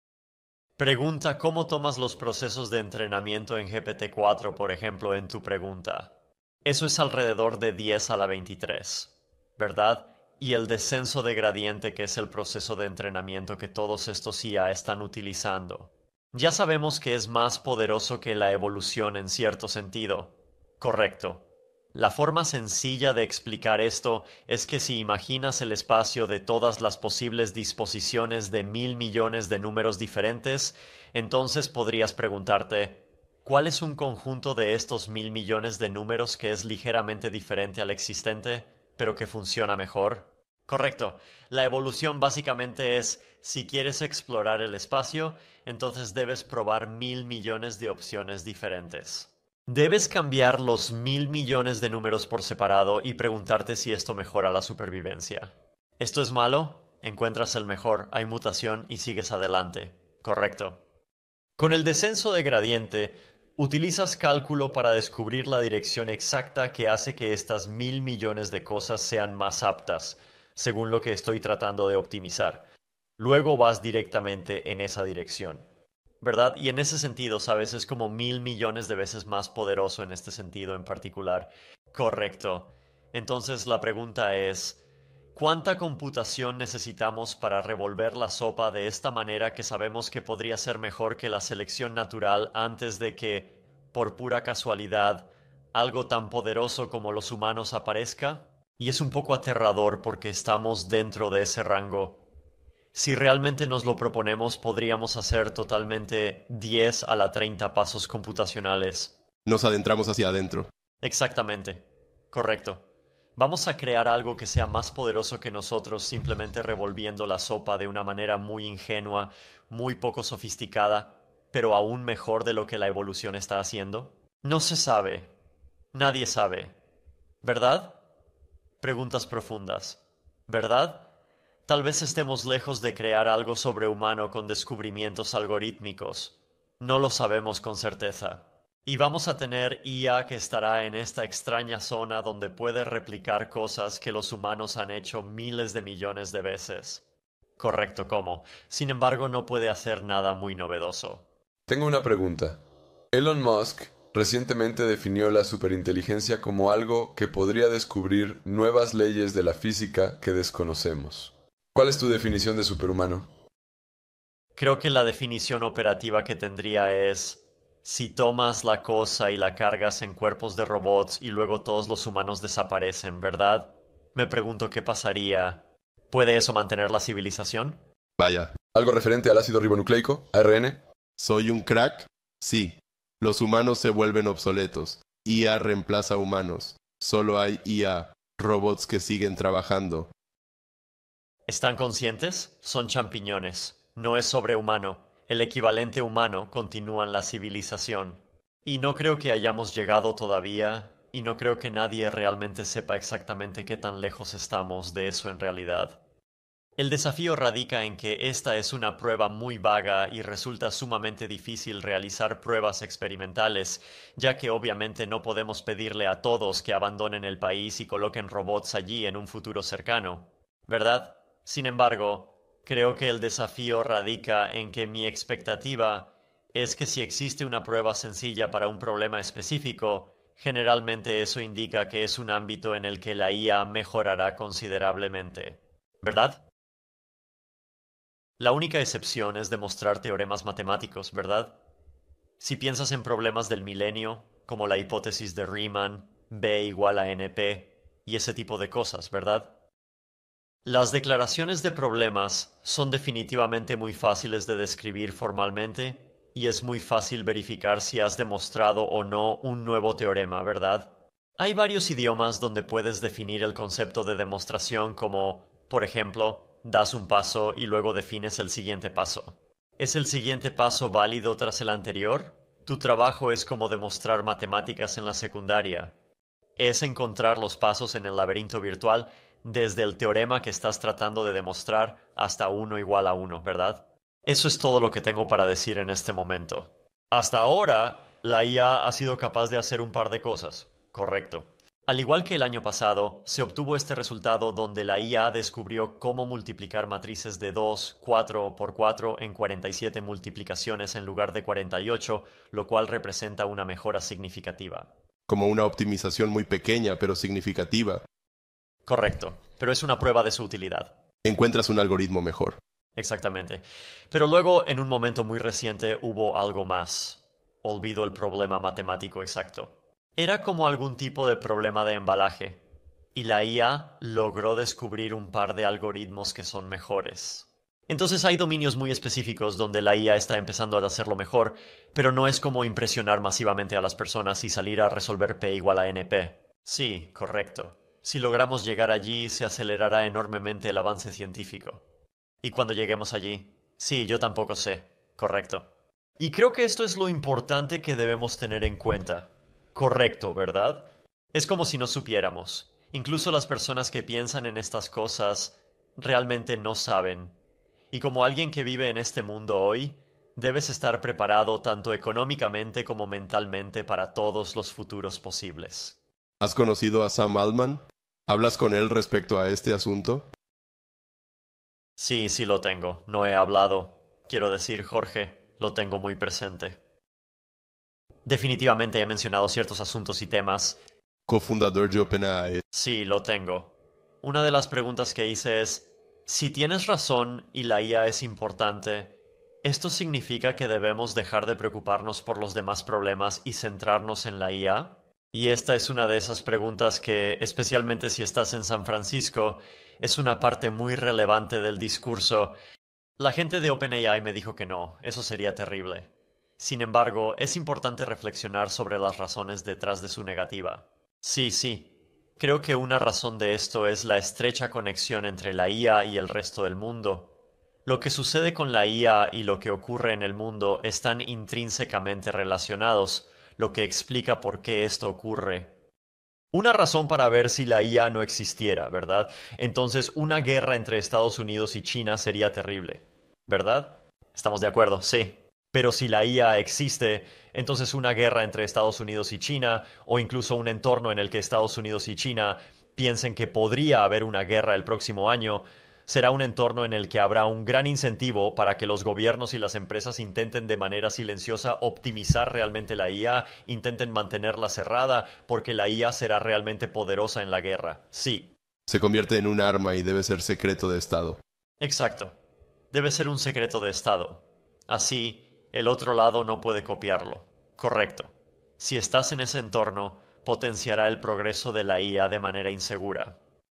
Pregunta cómo tomas los procesos de entrenamiento en G P T cuatro, por ejemplo, en tu pregunta. Eso es alrededor de diez a la veintitrés, ¿verdad? Y el descenso de gradiente, que es el proceso de entrenamiento que todos estos I A están utilizando. Ya sabemos que es más poderoso que la evolución en cierto sentido. Correcto. La forma sencilla de explicar esto es que si imaginas el espacio de todas las posibles disposiciones de mil millones de números diferentes, entonces podrías preguntarte, ¿cuál es un conjunto de estos mil millones de números que es ligeramente diferente al existente, pero que funciona mejor? Correcto. La evolución básicamente es, si quieres explorar el espacio, entonces debes probar mil millones de opciones diferentes. Debes cambiar los mil millones de números por separado y preguntarte si esto mejora la supervivencia. ¿Esto es malo? Encuentras el mejor, hay mutación y sigues adelante. Correcto. Con el descenso de gradiente, utilizas cálculo para descubrir la dirección exacta que hace que estas mil millones de cosas sean más aptas, según lo que estoy tratando de optimizar. Luego vas directamente en esa dirección, ¿verdad? Y en ese sentido, ¿sabes? Es como mil millones de veces más poderoso en este sentido en particular. Correcto. Entonces la pregunta es, ¿cuánta computación necesitamos para revolver la sopa de esta manera que sabemos que podría ser mejor que la selección natural antes de que, por pura casualidad, algo tan poderoso como los humanos aparezca? Y es un poco aterrador porque estamos dentro de ese rango. Si realmente nos lo proponemos, podríamos hacer totalmente diez a la treinta pasos computacionales. Nos adentramos hacia adentro. Exactamente. Correcto. Vamos a crear algo que sea más poderoso que nosotros simplemente revolviendo la sopa de una manera muy ingenua, muy poco sofisticada, pero aún mejor de lo que la evolución está haciendo. No se sabe. Nadie sabe. ¿Verdad? Preguntas profundas. ¿Verdad? Tal vez estemos lejos de crear algo sobrehumano con descubrimientos algorítmicos. No lo sabemos con certeza. Y vamos a tener I A que estará en esta extraña zona donde puede replicar cosas que los humanos han hecho miles de millones de veces. Correcto, ¿cómo? Sin embargo, no puede hacer nada muy novedoso. Tengo una pregunta. Elon Musk recientemente definió la superinteligencia como algo que podría descubrir nuevas leyes de la física que desconocemos. ¿Cuál es tu definición de superhumano? Creo que la definición operativa que tendría es: si tomas la cosa y la cargas en cuerpos de robots y luego todos los humanos desaparecen, ¿verdad? Me pregunto qué pasaría. ¿Puede eso mantener la civilización? Vaya, ¿Algo referente al ácido ribonucleico, A R N? ¿soy un crack? Sí. Los humanos se vuelven obsoletos. I A reemplaza humanos. Solo hay I A, robots que siguen trabajando. ¿Están conscientes? Son champiñones. No es sobrehumano. El equivalente humano continúa en la civilización. Y no creo que hayamos llegado todavía, y no creo que nadie realmente sepa exactamente qué tan lejos estamos de eso en realidad. El desafío radica en que esta es una prueba muy vaga y resulta sumamente difícil realizar pruebas experimentales, ya que obviamente no podemos pedirle a todos que abandonen el país y coloquen robots allí en un futuro cercano, ¿verdad? Sin embargo, creo que el desafío radica en que mi expectativa es que si existe una prueba sencilla para un problema específico, generalmente eso indica que es un ámbito en el que la I A mejorará considerablemente, ¿verdad? La única excepción es demostrar teoremas matemáticos, ¿verdad? Si piensas en problemas del milenio, como la hipótesis de Riemann, B igual a N P, y ese tipo de cosas, ¿verdad? Las declaraciones de problemas son definitivamente muy fáciles de describir formalmente, y es muy fácil verificar si has demostrado o no un nuevo teorema, ¿verdad? Hay varios idiomas donde puedes definir el concepto de demostración como, por ejemplo, das un paso y luego defines el siguiente paso. ¿Es el siguiente paso válido tras el anterior? Tu trabajo es como demostrar matemáticas en la secundaria. Es encontrar los pasos en el laberinto virtual desde el teorema que estás tratando de demostrar hasta uno igual a uno, ¿verdad? Eso es todo lo que tengo para decir en este momento. Hasta ahora, la I A ha sido capaz de hacer un par de cosas, correcto. Al igual que el año pasado, se obtuvo este resultado donde la I A descubrió cómo multiplicar matrices de dos, cuatro por cuatro en cuarenta y siete multiplicaciones en lugar de cuarenta y ocho, lo cual representa una mejora significativa. Como una optimización muy pequeña pero significativa. Correcto, pero es una prueba de su utilidad. Encuentras un algoritmo mejor. Exactamente. Pero luego, en un momento muy reciente, hubo algo más. Olvido el problema matemático exacto. Era como algún tipo de problema de embalaje, y la I A logró descubrir un par de algoritmos que son mejores. Entonces hay dominios muy específicos donde la I A está empezando a hacerlo mejor, pero no es como impresionar masivamente a las personas y salir a resolver P igual a N P. Sí, correcto. Si logramos llegar allí, se acelerará enormemente el avance científico. Y cuando lleguemos allí, sí, yo tampoco sé. Correcto. Y creo que esto es lo importante que debemos tener en cuenta. Correcto, ¿verdad? Es como si no supiéramos. Incluso las personas que piensan en estas cosas realmente no saben. Y como alguien que vive en este mundo hoy, debes estar preparado tanto económicamente como mentalmente para todos los futuros posibles. ¿Has conocido a Sam Altman? ¿Hablas con él respecto a este asunto? Sí, sí lo tengo. No he hablado. Quiero decir, Jorge, lo tengo muy presente. Definitivamente he mencionado ciertos asuntos y temas. Cofundador de OpenAI. Sí, lo tengo. Una de las preguntas que hice es, si tienes razón y la I A es importante, ¿esto significa que debemos dejar de preocuparnos por los demás problemas y centrarnos en la I A? Y esta es una de esas preguntas que, especialmente si estás en San Francisco, es una parte muy relevante del discurso. La gente de OpenAI me dijo que no, eso sería terrible. Sin embargo, es importante reflexionar sobre las razones detrás de su negativa. Sí, sí. Creo que una razón de esto es la estrecha conexión entre la I A y el resto del mundo. Lo que sucede con la I A y lo que ocurre en el mundo están intrínsecamente relacionados, lo que explica por qué esto ocurre. Una razón para ver si la I A no existiera, ¿verdad? Entonces, una guerra entre Estados Unidos y China sería terrible, ¿verdad? ¿Estamos de acuerdo? Sí. Pero si la I A existe, entonces una guerra entre Estados Unidos y China, o incluso un entorno en el que Estados Unidos y China piensen que podría haber una guerra el próximo año, será un entorno en el que habrá un gran incentivo para que los gobiernos y las empresas intenten de manera silenciosa optimizar realmente la I A, intenten mantenerla cerrada, porque la I A será realmente poderosa en la guerra. Sí. Se convierte en un arma y debe ser secreto de Estado. Exacto. Debe ser un secreto de Estado. Así, el otro lado no puede copiarlo. Correcto. Si estás en ese entorno, potenciará el progreso de la I A de manera insegura.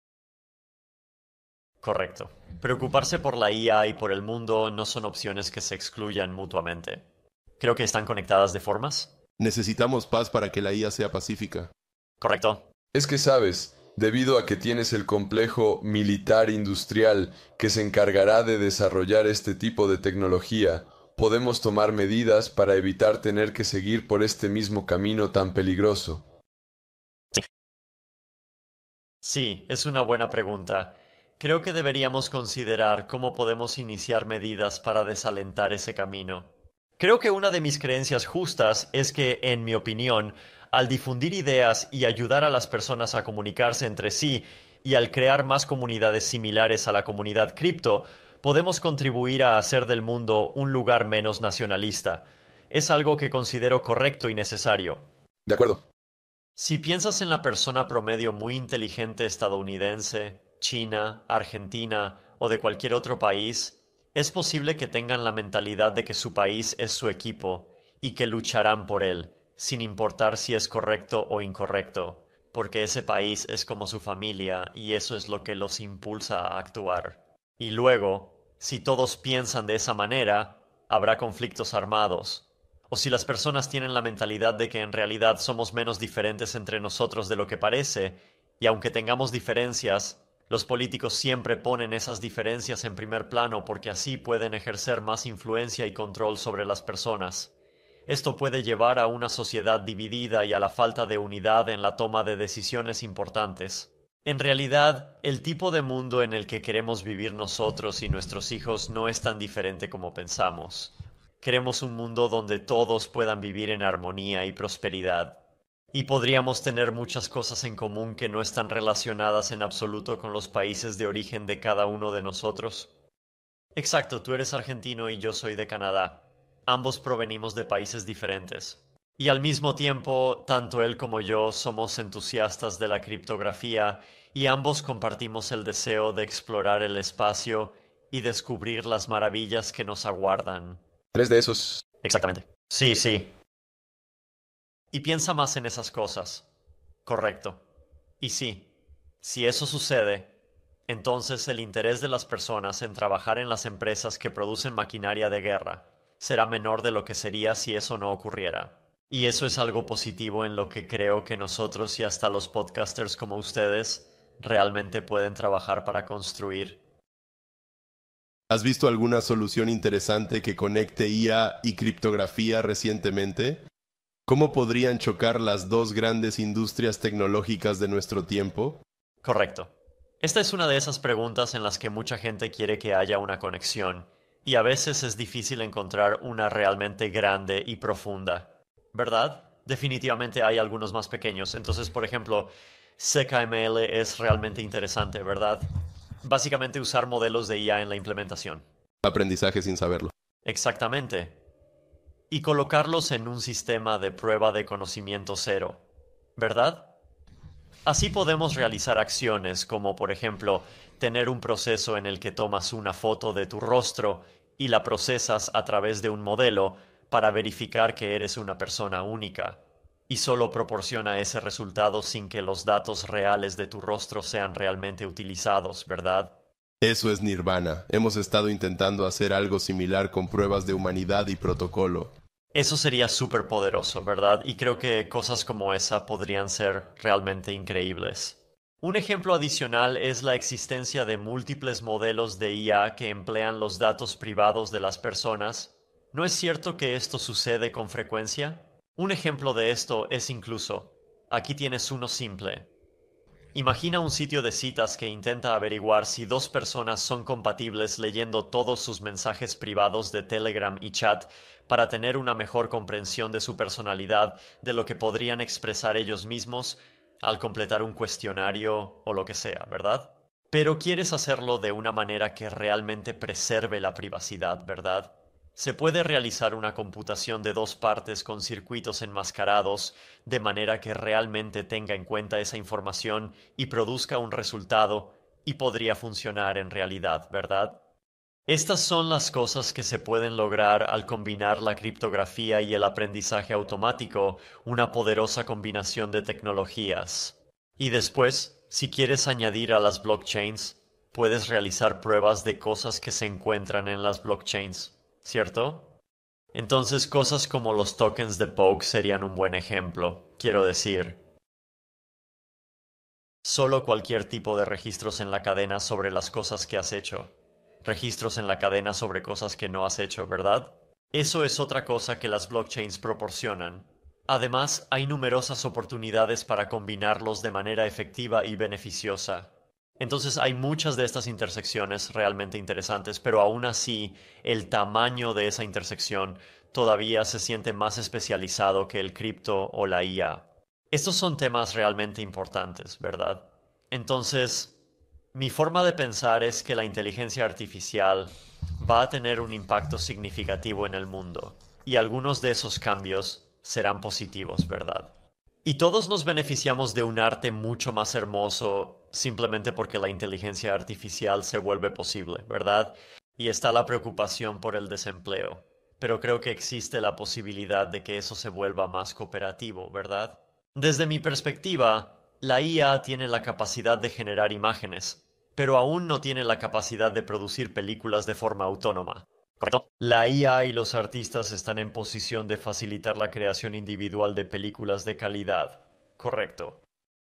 Correcto. Preocuparse por la I A y por el mundo no son opciones que se excluyan mutuamente. Creo que están conectadas de formas. Necesitamos paz para que la I A sea pacífica. Correcto. Es que sabes, debido a que tienes el complejo militar industrial que se encargará de desarrollar este tipo de tecnología, podemos tomar medidas para evitar tener que seguir por este mismo camino tan peligroso. Sí, es una buena pregunta. Creo que deberíamos considerar cómo podemos iniciar medidas para desalentar ese camino. Creo que una de mis creencias justas es que, en mi opinión, al difundir ideas y ayudar a las personas a comunicarse entre sí, y al crear más comunidades similares a la comunidad cripto, podemos contribuir a hacer del mundo un lugar menos nacionalista. Es algo que considero correcto y necesario. De acuerdo. Si piensas en la persona promedio muy inteligente estadounidense, China, Argentina o de cualquier otro país, es posible que tengan la mentalidad de que su país es su equipo y que lucharán por él, sin importar si es correcto o incorrecto, porque ese país es como su familia y eso es lo que los impulsa a actuar. Y luego, si todos piensan de esa manera, habrá conflictos armados. O si las personas tienen la mentalidad de que en realidad somos menos diferentes entre nosotros de lo que parece, y aunque tengamos diferencias, los políticos siempre ponen esas diferencias en primer plano porque así pueden ejercer más influencia y control sobre las personas. Esto puede llevar a una sociedad dividida y a la falta de unidad en la toma de decisiones importantes. En realidad, el tipo de mundo en el que queremos vivir nosotros y nuestros hijos no es tan diferente como pensamos. Queremos un mundo donde todos puedan vivir en armonía y prosperidad. Y podríamos tener muchas cosas en común que no están relacionadas en absoluto con los países de origen de cada uno de nosotros. Exacto, tú eres argentino y yo soy de Canadá. Ambos provenimos de países diferentes. Y al mismo tiempo, tanto él como yo somos entusiastas de la criptografía y ambos compartimos el deseo de explorar el espacio y descubrir las maravillas que nos aguardan. Tres de esos. Exactamente. Sí, sí. Y piensa más en esas cosas. Correcto. Y sí, si eso sucede, entonces el interés de las personas en trabajar en las empresas que producen maquinaria de guerra será menor de lo que sería si eso no ocurriera. Y eso es algo positivo en lo que creo que nosotros y hasta los podcasters como ustedes realmente pueden trabajar para construir. ¿Has visto alguna solución interesante que conecte I A y criptografía recientemente? ¿Cómo podrían chocar las dos grandes industrias tecnológicas de nuestro tiempo? Correcto. Esta es una de esas preguntas en las que mucha gente quiere que haya una conexión, y a veces es difícil encontrar una realmente grande y profunda. ¿Verdad? Definitivamente hay algunos más pequeños. Entonces, por ejemplo, C K M L es realmente interesante, ¿verdad? Básicamente usar modelos de I A en la implementación. Aprendizaje sin saberlo. Exactamente. Y colocarlos en un sistema de prueba de conocimiento cero, ¿verdad? Así podemos realizar acciones como, por ejemplo, tener un proceso en el que tomas una foto de tu rostro y la procesas a través de un modelo para verificar que eres una persona única, y solo proporciona ese resultado sin que los datos reales de tu rostro sean realmente utilizados, ¿verdad? Eso es Nirvana. Hemos estado intentando hacer algo similar con pruebas de humanidad y protocolo. Eso sería súper poderoso, ¿verdad? Y creo que cosas como esa podrían ser realmente increíbles. Un ejemplo adicional es la existencia de múltiples modelos de I A que emplean los datos privados de las personas. ¿No es cierto que esto sucede con frecuencia? Un ejemplo de esto es incluso, aquí tienes uno simple. Imagina un sitio de citas que intenta averiguar si dos personas son compatibles leyendo todos sus mensajes privados de Telegram y chat para tener una mejor comprensión de su personalidad, de lo que podrían expresar ellos mismos al completar un cuestionario o lo que sea, ¿verdad? Pero quieres hacerlo de una manera que realmente preserve la privacidad, ¿verdad? Se puede realizar una computación de dos partes con circuitos enmascarados de manera que realmente tenga en cuenta esa información y produzca un resultado, y podría funcionar en realidad, ¿verdad? Estas son las cosas que se pueden lograr al combinar la criptografía y el aprendizaje automático, una poderosa combinación de tecnologías. Y después, si quieres añadir a las blockchains, puedes realizar pruebas de cosas que se encuentran en las blockchains, ¿cierto? Entonces cosas como los tokens de P O K serían un buen ejemplo, quiero decir. Solo cualquier tipo de registros en la cadena sobre las cosas que has hecho. Registros en la cadena sobre cosas que no has hecho, ¿verdad? Eso es otra cosa que las blockchains proporcionan. Además, hay numerosas oportunidades para combinarlos de manera efectiva y beneficiosa. Entonces hay muchas de estas intersecciones realmente interesantes, pero aún así el tamaño de esa intersección todavía se siente más especializado que el cripto o la I A. Estos son temas realmente importantes, ¿verdad? Entonces, mi forma de pensar es que la inteligencia artificial va a tener un impacto significativo en el mundo, y algunos de esos cambios serán positivos, ¿verdad? Y todos nos beneficiamos de un arte mucho más hermoso simplemente porque la inteligencia artificial se vuelve posible, ¿verdad? Y está la preocupación por el desempleo. Pero creo que existe la posibilidad de que eso se vuelva más cooperativo, ¿verdad? Desde mi perspectiva, la I A tiene la capacidad de generar imágenes, pero aún no tiene la capacidad de producir películas de forma autónoma. ¿Correcto? La I A y los artistas están en posición de facilitar la creación individual de películas de calidad. Correcto.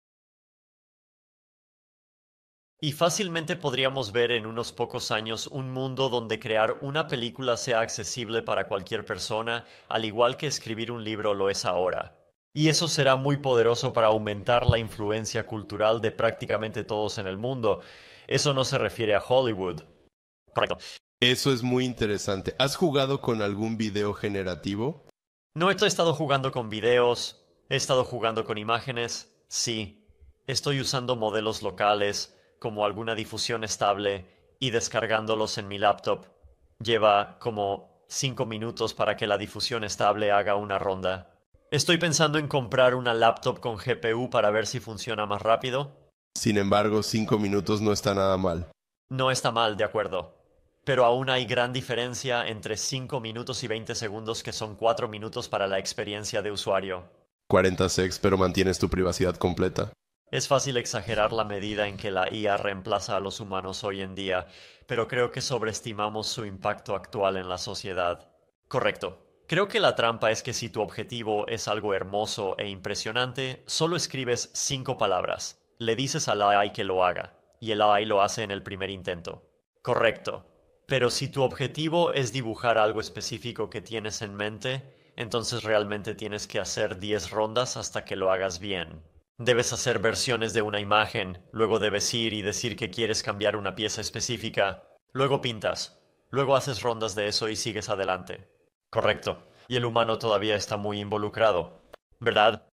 Y fácilmente podríamos ver en unos pocos años un mundo donde crear una película sea accesible para cualquier persona, al igual que escribir un libro lo es ahora. Y eso será muy poderoso para aumentar la influencia cultural de prácticamente todos en el mundo. Eso no se refiere a Hollywood. Correcto. Eso es muy interesante. ¿Has jugado con algún video generativo? No he estado jugando con videos, he estado jugando con imágenes, sí. Estoy usando modelos locales, como alguna difusión estable, y descargándolos en mi laptop. Lleva como cinco minutos para que la difusión estable haga una ronda. Estoy pensando en comprar una laptop con G P U para ver si funciona más rápido. Sin embargo, cinco minutos no está nada mal. No está mal, de acuerdo. Pero aún hay gran diferencia entre cinco minutos y veinte segundos, que son cuatro minutos para la experiencia de usuario. cuarenta secs, pero mantienes tu privacidad completa. Es fácil exagerar la medida en que la I A reemplaza a los humanos hoy en día, pero creo que sobreestimamos su impacto actual en la sociedad. Correcto. Creo que la trampa es que si tu objetivo es algo hermoso e impresionante, solo escribes cinco palabras. Le dices al A I que lo haga, y el A I lo hace en el primer intento. Correcto. Pero si tu objetivo es dibujar algo específico que tienes en mente, entonces realmente tienes que hacer diez rondas hasta que lo hagas bien. Debes hacer versiones de una imagen, luego debes ir y decir que quieres cambiar una pieza específica, luego pintas, luego haces rondas de eso y sigues adelante. Correcto. Y el humano todavía está muy involucrado, ¿verdad?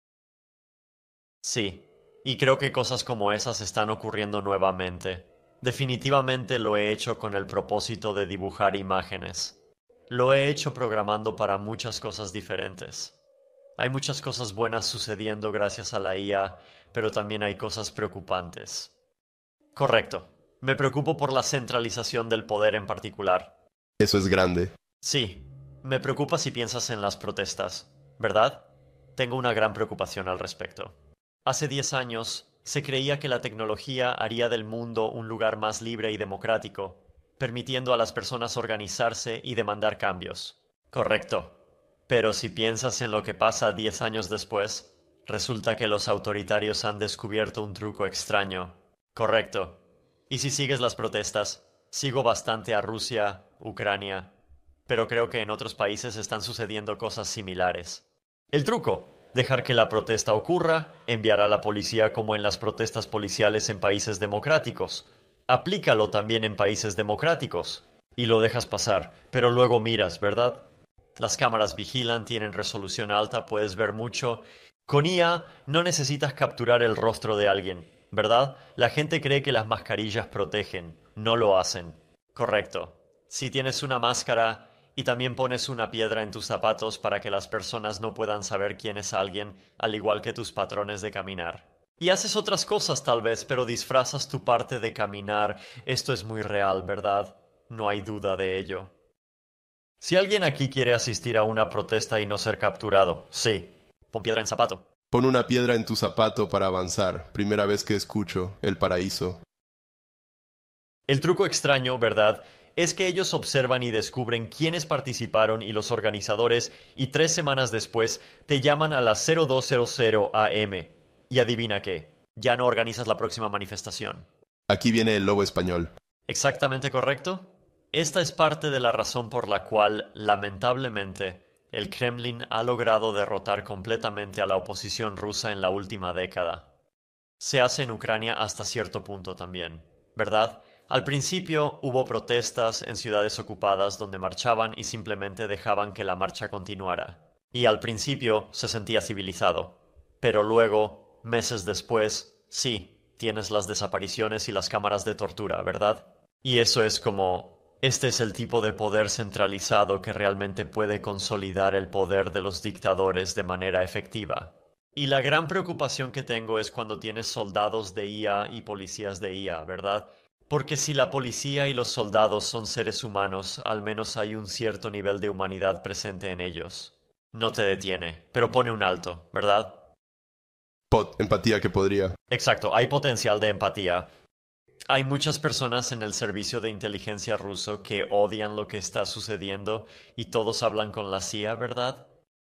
Sí. Y creo que cosas como esas están ocurriendo nuevamente. Definitivamente lo he hecho con el propósito de dibujar imágenes. Lo he hecho programando para muchas cosas diferentes. Hay muchas cosas buenas sucediendo gracias a la I A, pero también hay cosas preocupantes. Correcto. Me preocupo por la centralización del poder en particular. Eso es grande. Sí. Me preocupa si piensas en las protestas, ¿verdad? Tengo una gran preocupación al respecto. Hace diez años, se creía que la tecnología haría del mundo un lugar más libre y democrático, permitiendo a las personas organizarse y demandar cambios. Correcto. Pero si piensas en lo que pasa diez años después, resulta que los autoritarios han descubierto un truco extraño. Correcto. Y si sigues las protestas, sigo bastante a Rusia, Ucrania, pero creo que en otros países están sucediendo cosas similares. El truco dejar que la protesta ocurra, enviar a la policía como en las protestas policiales en países democráticos. Aplícalo también en países democráticos y lo dejas pasar, pero luego miras, ¿verdad? Las cámaras vigilan, tienen resolución alta, puedes ver mucho. Con I A no necesitas capturar el rostro de alguien, ¿verdad? La gente cree que las mascarillas protegen, no lo hacen. Correcto. Si tienes una máscara y también pones una piedra en tus zapatos para que las personas no puedan saber quién es alguien, al igual que tus patrones de caminar. Y haces otras cosas tal vez, pero disfrazas tu parte de caminar. Esto es muy real, ¿verdad? No hay duda de ello. Si alguien aquí quiere asistir a una protesta y no ser capturado, sí, pon piedra en zapato. Pon una piedra en tu zapato para avanzar. Primera vez que escucho El Paraíso. El truco extraño, ¿verdad?, es que ellos observan y descubren quiénes participaron y los organizadores, y tres semanas después te llaman a las cero dos cero cero A M. Y adivina qué, ya no organizas la próxima manifestación. Aquí viene el lobo español. ¿Exactamente correcto? Esta es parte de la razón por la cual, lamentablemente, el Kremlin ha logrado derrotar completamente a la oposición rusa en la última década. Se hace en Ucrania hasta cierto punto también, ¿verdad? Al principio hubo protestas en ciudades ocupadas donde marchaban y simplemente dejaban que la marcha continuara. Y al principio se sentía civilizado. Pero luego, meses después, sí, tienes las desapariciones y las cámaras de tortura, ¿verdad? Y eso es como... Este es el tipo de poder centralizado que realmente puede consolidar el poder de los dictadores de manera efectiva. Y la gran preocupación que tengo es cuando tienes soldados de I A y policías de I A, ¿verdad? Porque si la policía y los soldados son seres humanos, al menos hay un cierto nivel de humanidad presente en ellos. No te detiene, pero pone un alto, ¿verdad? Pot, empatía que podría. Exacto, hay potencial de empatía. Hay muchas personas en el servicio de inteligencia ruso que odian lo que está sucediendo y todos hablan con la C I A, ¿verdad?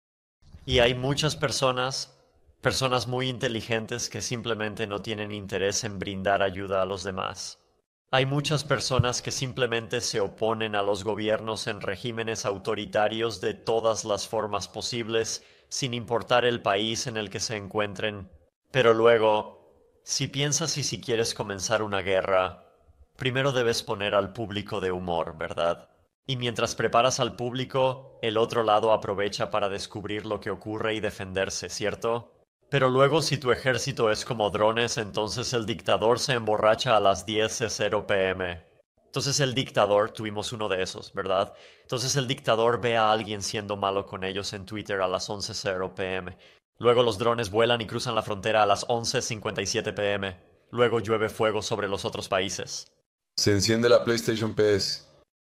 Y hay muchas personas, personas muy inteligentes que simplemente no tienen interés en brindar ayuda a los demás. Hay muchas personas que simplemente se oponen a los gobiernos en regímenes autoritarios de todas las formas posibles, sin importar el país en el que se encuentren. Pero luego... Si piensas y si quieres comenzar una guerra, primero debes poner al público de humor, ¿verdad? Y mientras preparas al público, el otro lado aprovecha para descubrir lo que ocurre y defenderse, ¿cierto? Pero luego si tu ejército es como drones, entonces el dictador se emborracha a las diez cero p m Entonces el dictador, tuvimos uno de esos, ¿verdad? Entonces el dictador ve a alguien siendo malo con ellos en Twitter a las once cero p m Luego los drones vuelan y cruzan la frontera a las once cincuenta y siete p m Luego llueve fuego sobre los otros países. Se enciende la PlayStation P S.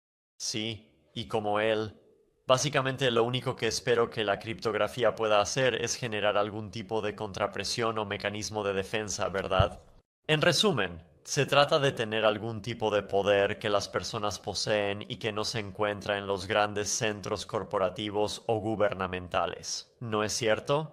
Sí, y como él, básicamente lo único que espero que la criptografía pueda hacer es generar algún tipo de contrapresión o mecanismo de defensa, ¿verdad? En resumen, se trata de tener algún tipo de poder que las personas poseen y que no se encuentra en los grandes centros corporativos o gubernamentales. ¿No es cierto?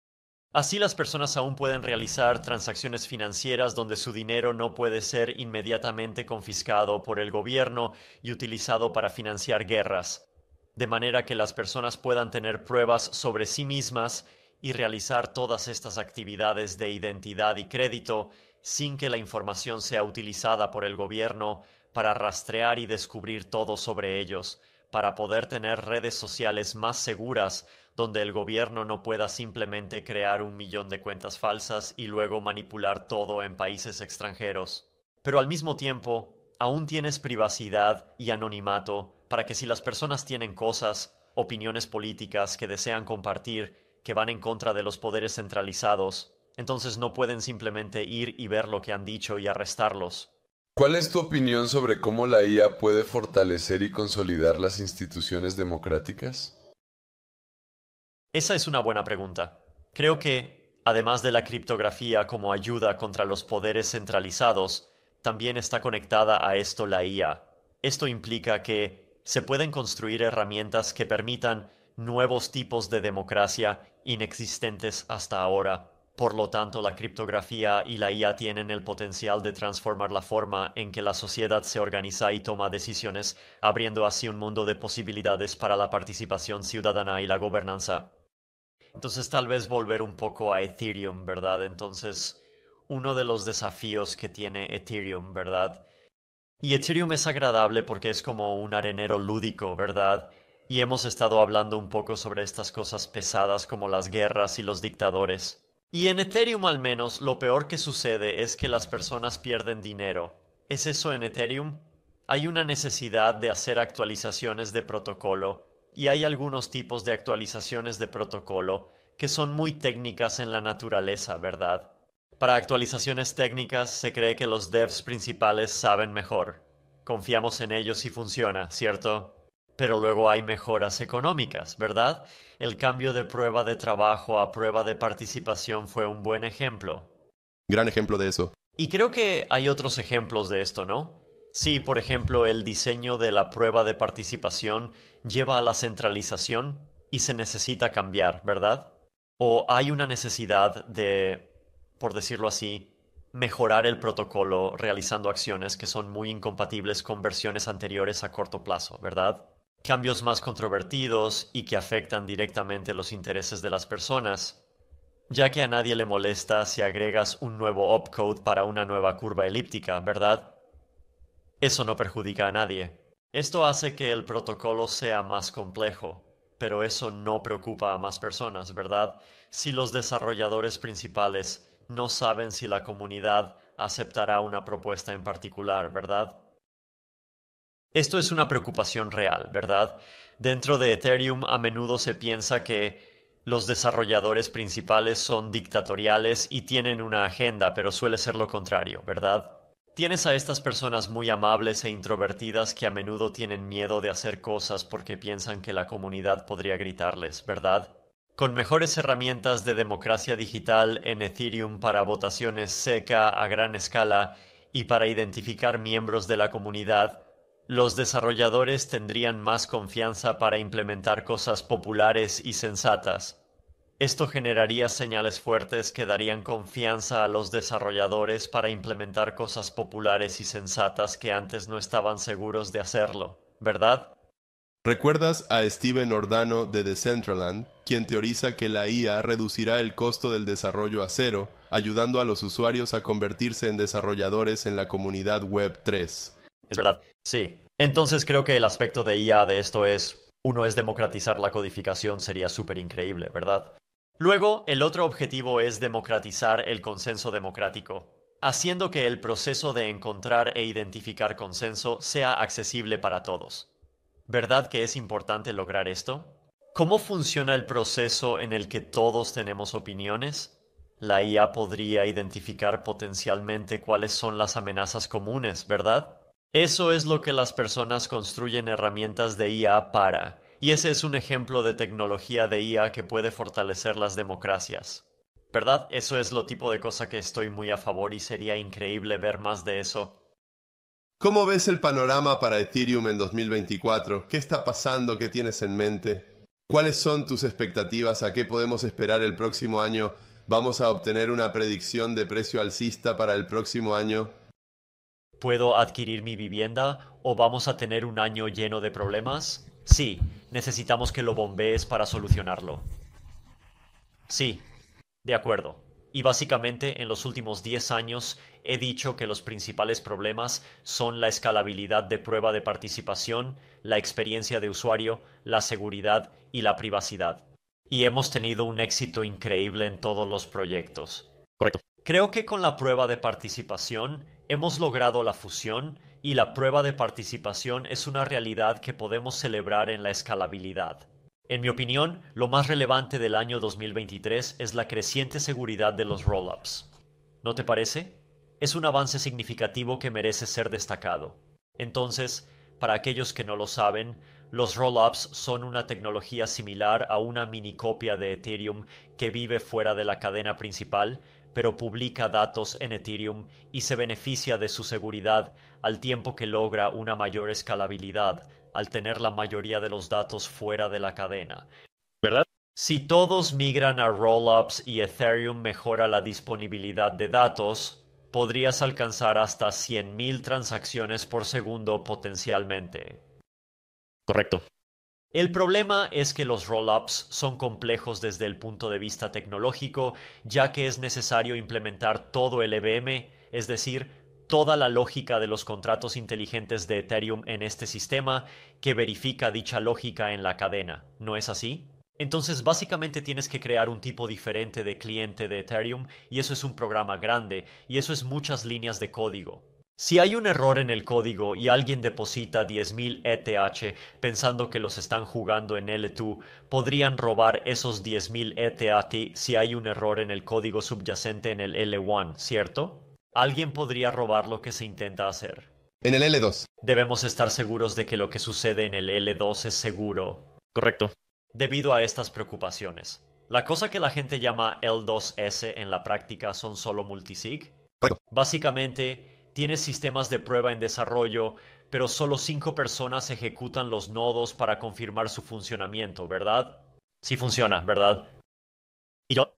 Así las personas aún pueden realizar transacciones financieras donde su dinero no puede ser inmediatamente confiscado por el gobierno y utilizado para financiar guerras, de manera que las personas puedan tener pruebas sobre sí mismas y realizar todas estas actividades de identidad y crédito sin que la información sea utilizada por el gobierno para rastrear y descubrir todo sobre ellos, para poder tener redes sociales más seguras donde el gobierno no pueda simplemente crear un millón de cuentas falsas y luego manipular todo en países extranjeros. Pero al mismo tiempo, aún tienes privacidad y anonimato para que si las personas tienen cosas, opiniones políticas que desean compartir, que van en contra de los poderes centralizados, entonces no pueden simplemente ir y ver lo que han dicho y arrestarlos. ¿Cuál es tu opinión sobre cómo la I A puede fortalecer y consolidar las instituciones democráticas? Esa es una buena pregunta. Creo que, además de la criptografía como ayuda contra los poderes centralizados, también está conectada a esto la I A. Esto implica que se pueden construir herramientas que permitan nuevos tipos de democracia inexistentes hasta ahora. Por lo tanto, la criptografía y la I A tienen el potencial de transformar la forma en que la sociedad se organiza y toma decisiones, abriendo así un mundo de posibilidades para la participación ciudadana y la gobernanza. Entonces tal vez volver un poco a Ethereum, ¿verdad? Entonces, uno de los desafíos que tiene Ethereum, ¿verdad? Y Ethereum es agradable porque es como un arenero lúdico, ¿verdad? Y hemos estado hablando un poco sobre estas cosas pesadas como las guerras y los dictadores. Y en Ethereum al menos, lo peor que sucede es que las personas pierden dinero. ¿Es eso en Ethereum? Hay una necesidad de hacer actualizaciones de protocolo, y hay algunos tipos de actualizaciones de protocolo que son muy técnicas en la naturaleza, ¿verdad? Para actualizaciones técnicas se cree que los devs principales saben mejor. Confiamos en ellos y funciona, ¿cierto? Pero luego hay mejoras económicas, ¿verdad? El cambio de prueba de trabajo a prueba de participación fue un buen ejemplo. Gran ejemplo de eso. Y creo que hay otros ejemplos de esto, ¿no? Sí, por ejemplo, el diseño de la prueba de participación lleva a la centralización y se necesita cambiar, ¿verdad? O hay una necesidad de, por decirlo así, mejorar el protocolo realizando acciones que son muy incompatibles con versiones anteriores a corto plazo, ¿verdad? Cambios más controvertidos y que afectan directamente los intereses de las personas, ya que a nadie le molesta si agregas un nuevo opcode para una nueva curva elíptica, ¿verdad? Eso no perjudica a nadie. Esto hace que el protocolo sea más complejo, pero eso no preocupa a más personas, ¿verdad? Si los desarrolladores principales no saben si la comunidad aceptará una propuesta en particular, ¿verdad? Esto es una preocupación real, ¿verdad? Dentro de Ethereum a menudo se piensa que los desarrolladores principales son dictatoriales y tienen una agenda, pero suele ser lo contrario, ¿verdad? Tienes a estas personas muy amables e introvertidas que a menudo tienen miedo de hacer cosas porque piensan que la comunidad podría gritarles, ¿verdad? Con mejores herramientas de democracia digital en Ethereum para votaciones seca a gran escala y para identificar miembros de la comunidad, los desarrolladores tendrían más confianza para implementar cosas populares y sensatas. Esto generaría señales fuertes que darían confianza a los desarrolladores para implementar cosas populares y sensatas que antes no estaban seguros de hacerlo, ¿verdad? ¿Recuerdas a Steven Ordano de Decentraland, quien teoriza que la I A reducirá el costo del desarrollo a cero, ayudando a los usuarios a convertirse en desarrolladores en la comunidad web tres? Es verdad, sí. Entonces creo que el aspecto de I A de esto es, uno es democratizar la codificación, sería súper increíble, ¿verdad? Luego, el otro objetivo es democratizar el consenso democrático, haciendo que el proceso de encontrar e identificar consenso sea accesible para todos. ¿Verdad que es importante lograr esto? ¿Cómo funciona el proceso en el que todos tenemos opiniones? La I A podría identificar potencialmente cuáles son las amenazas comunes, ¿verdad? Eso es lo que las personas construyen herramientas de I A para, y ese es un ejemplo de tecnología de I A que puede fortalecer las democracias. ¿Verdad? Eso es lo tipo de cosa que estoy muy a favor y sería increíble ver más de eso. ¿Cómo ves el panorama para Ethereum en dos mil veinticuatro? ¿Qué está pasando? ¿Qué tienes en mente? ¿Cuáles son tus expectativas? ¿A qué podemos esperar el próximo año? ¿Vamos a obtener una predicción de precio alcista para el próximo año? ¿Puedo adquirir mi vivienda o vamos a tener un año lleno de problemas? Sí, necesitamos que lo bombees para solucionarlo. Sí, de acuerdo. Y básicamente en los últimos diez años he dicho que los principales problemas son la escalabilidad de prueba de participación, la experiencia de usuario, la seguridad y la privacidad. Y hemos tenido un éxito increíble en todos los proyectos. Correcto. Creo que con la prueba de participación hemos logrado la fusión y la prueba de participación es una realidad que podemos celebrar en la escalabilidad. En mi opinión, lo más relevante del año dos mil veintitrés es la creciente seguridad de los rollups. ¿No te parece? Es un avance significativo que merece ser destacado. Entonces, para aquellos que no lo saben, los rollups son una tecnología similar a una minicopia de Ethereum que vive fuera de la cadena principal, pero publica datos en Ethereum y se beneficia de su seguridad al tiempo que logra una mayor escalabilidad al tener la mayoría de los datos fuera de la cadena. ¿Verdad? Si todos migran a rollups y Ethereum mejora la disponibilidad de datos, podrías alcanzar hasta cien mil transacciones por segundo potencialmente. Correcto. El problema es que los rollups son complejos desde el punto de vista tecnológico, ya que es necesario implementar todo el E V M, es decir, toda la lógica de los contratos inteligentes de Ethereum en este sistema que verifica dicha lógica en la cadena. ¿No es así? Entonces básicamente tienes que crear un tipo diferente de cliente de Ethereum y eso es un programa grande y eso es muchas líneas de código. Si hay un error en el código y alguien deposita diez mil E T H pensando que los están jugando en L dos, podrían robar esos diez mil E T H si hay un error en el código subyacente en el L uno, ¿cierto? Alguien podría robar lo que se intenta hacer. En el L dos. Debemos estar seguros de que lo que sucede en el L dos es seguro. Correcto. Debido a estas preocupaciones. La cosa que la gente llama L dos S en la práctica son solo multisig. Correcto. Básicamente, tienes sistemas de prueba en desarrollo, pero solo cinco personas ejecutan los nodos para confirmar su funcionamiento, ¿verdad? Sí funciona, ¿verdad? ¿Y yo?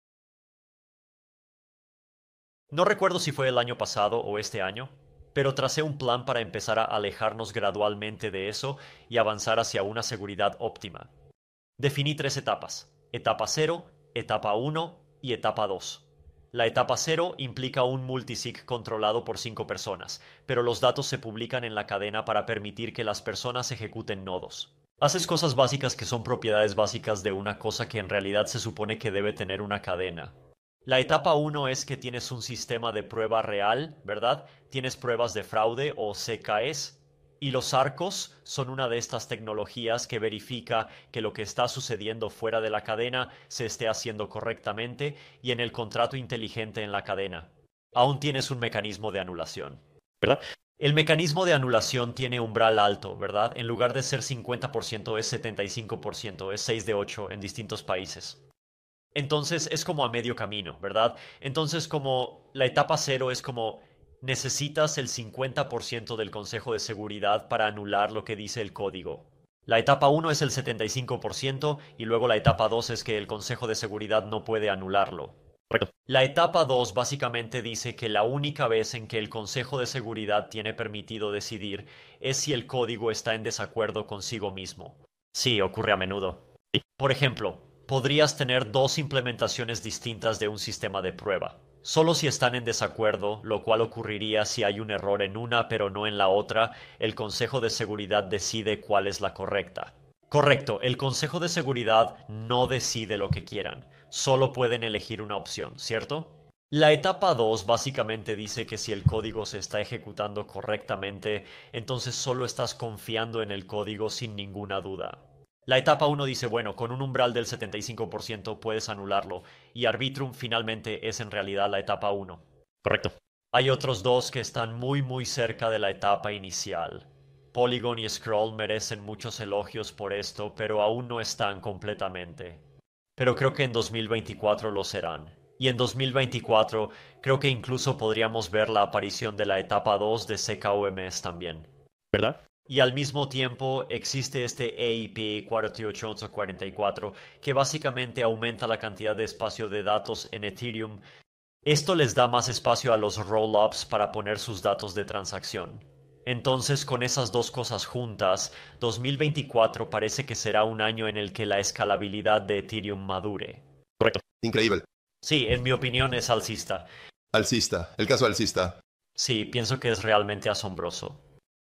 No recuerdo si fue el año pasado o este año, pero tracé un plan para empezar a alejarnos gradualmente de eso y avanzar hacia una seguridad óptima. Definí tres etapas: etapa cero, etapa uno y etapa dos. La etapa cero implica un multisig controlado por cinco personas, pero los datos se publican en la cadena para permitir que las personas ejecuten nodos. Haces cosas básicas que son propiedades básicas de una cosa que en realidad se supone que debe tener una cadena. La etapa uno es que tienes un sistema de prueba real, ¿verdad? Tienes pruebas de fraude o C K Es. Y los arcos son una de estas tecnologías que verifica que lo que está sucediendo fuera de la cadena se esté haciendo correctamente y en el contrato inteligente en la cadena. Aún tienes un mecanismo de anulación, ¿verdad? El mecanismo de anulación tiene umbral alto, ¿verdad? En lugar de ser cincuenta por ciento es setenta y cinco por ciento, es seis de ocho en distintos países. Entonces es como a medio camino, ¿verdad? Entonces como la etapa cero es como necesitas el cincuenta por ciento del Consejo de Seguridad para anular lo que dice el código. La etapa uno es el setenta y cinco por ciento y luego la etapa dos es que el Consejo de Seguridad no puede anularlo. Correcto. La etapa dos básicamente dice que la única vez en que el Consejo de Seguridad tiene permitido decidir es si el código está en desacuerdo consigo mismo. Sí, ocurre a menudo. Sí. Por ejemplo, podrías tener dos implementaciones distintas de un sistema de prueba. Solo si están en desacuerdo, lo cual ocurriría si hay un error en una pero no en la otra, el Consejo de Seguridad decide cuál es la correcta. Correcto, el Consejo de Seguridad no decide lo que quieran, solo pueden elegir una opción, ¿cierto? La etapa dos básicamente dice que si el código se está ejecutando correctamente, entonces solo estás confiando en el código sin ninguna duda. La etapa uno dice, bueno, con un umbral del setenta y cinco por ciento puedes anularlo, y Arbitrum finalmente es en realidad la etapa uno. Correcto. Hay otros dos que están muy muy cerca de la etapa inicial. Polygon y Scroll merecen muchos elogios por esto, pero aún no están completamente. Pero creo que en dos mil veinticuatro lo serán. Y en dos mil veinticuatro creo que incluso podríamos ver la aparición de la etapa dos de C K O M S también. ¿Verdad? Y al mismo tiempo existe este E I P cuatro ocho ocho cuatro cuatro que básicamente aumenta la cantidad de espacio de datos en Ethereum. Esto les da más espacio a los rollups para poner sus datos de transacción. Entonces, con esas dos cosas juntas, dos mil veinticuatro parece que será un año en el que la escalabilidad de Ethereum madure. Correcto. Increíble. Sí, en mi opinión es alcista. Alcista. El caso alcista. Sí, pienso que es realmente asombroso.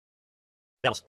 Veamos.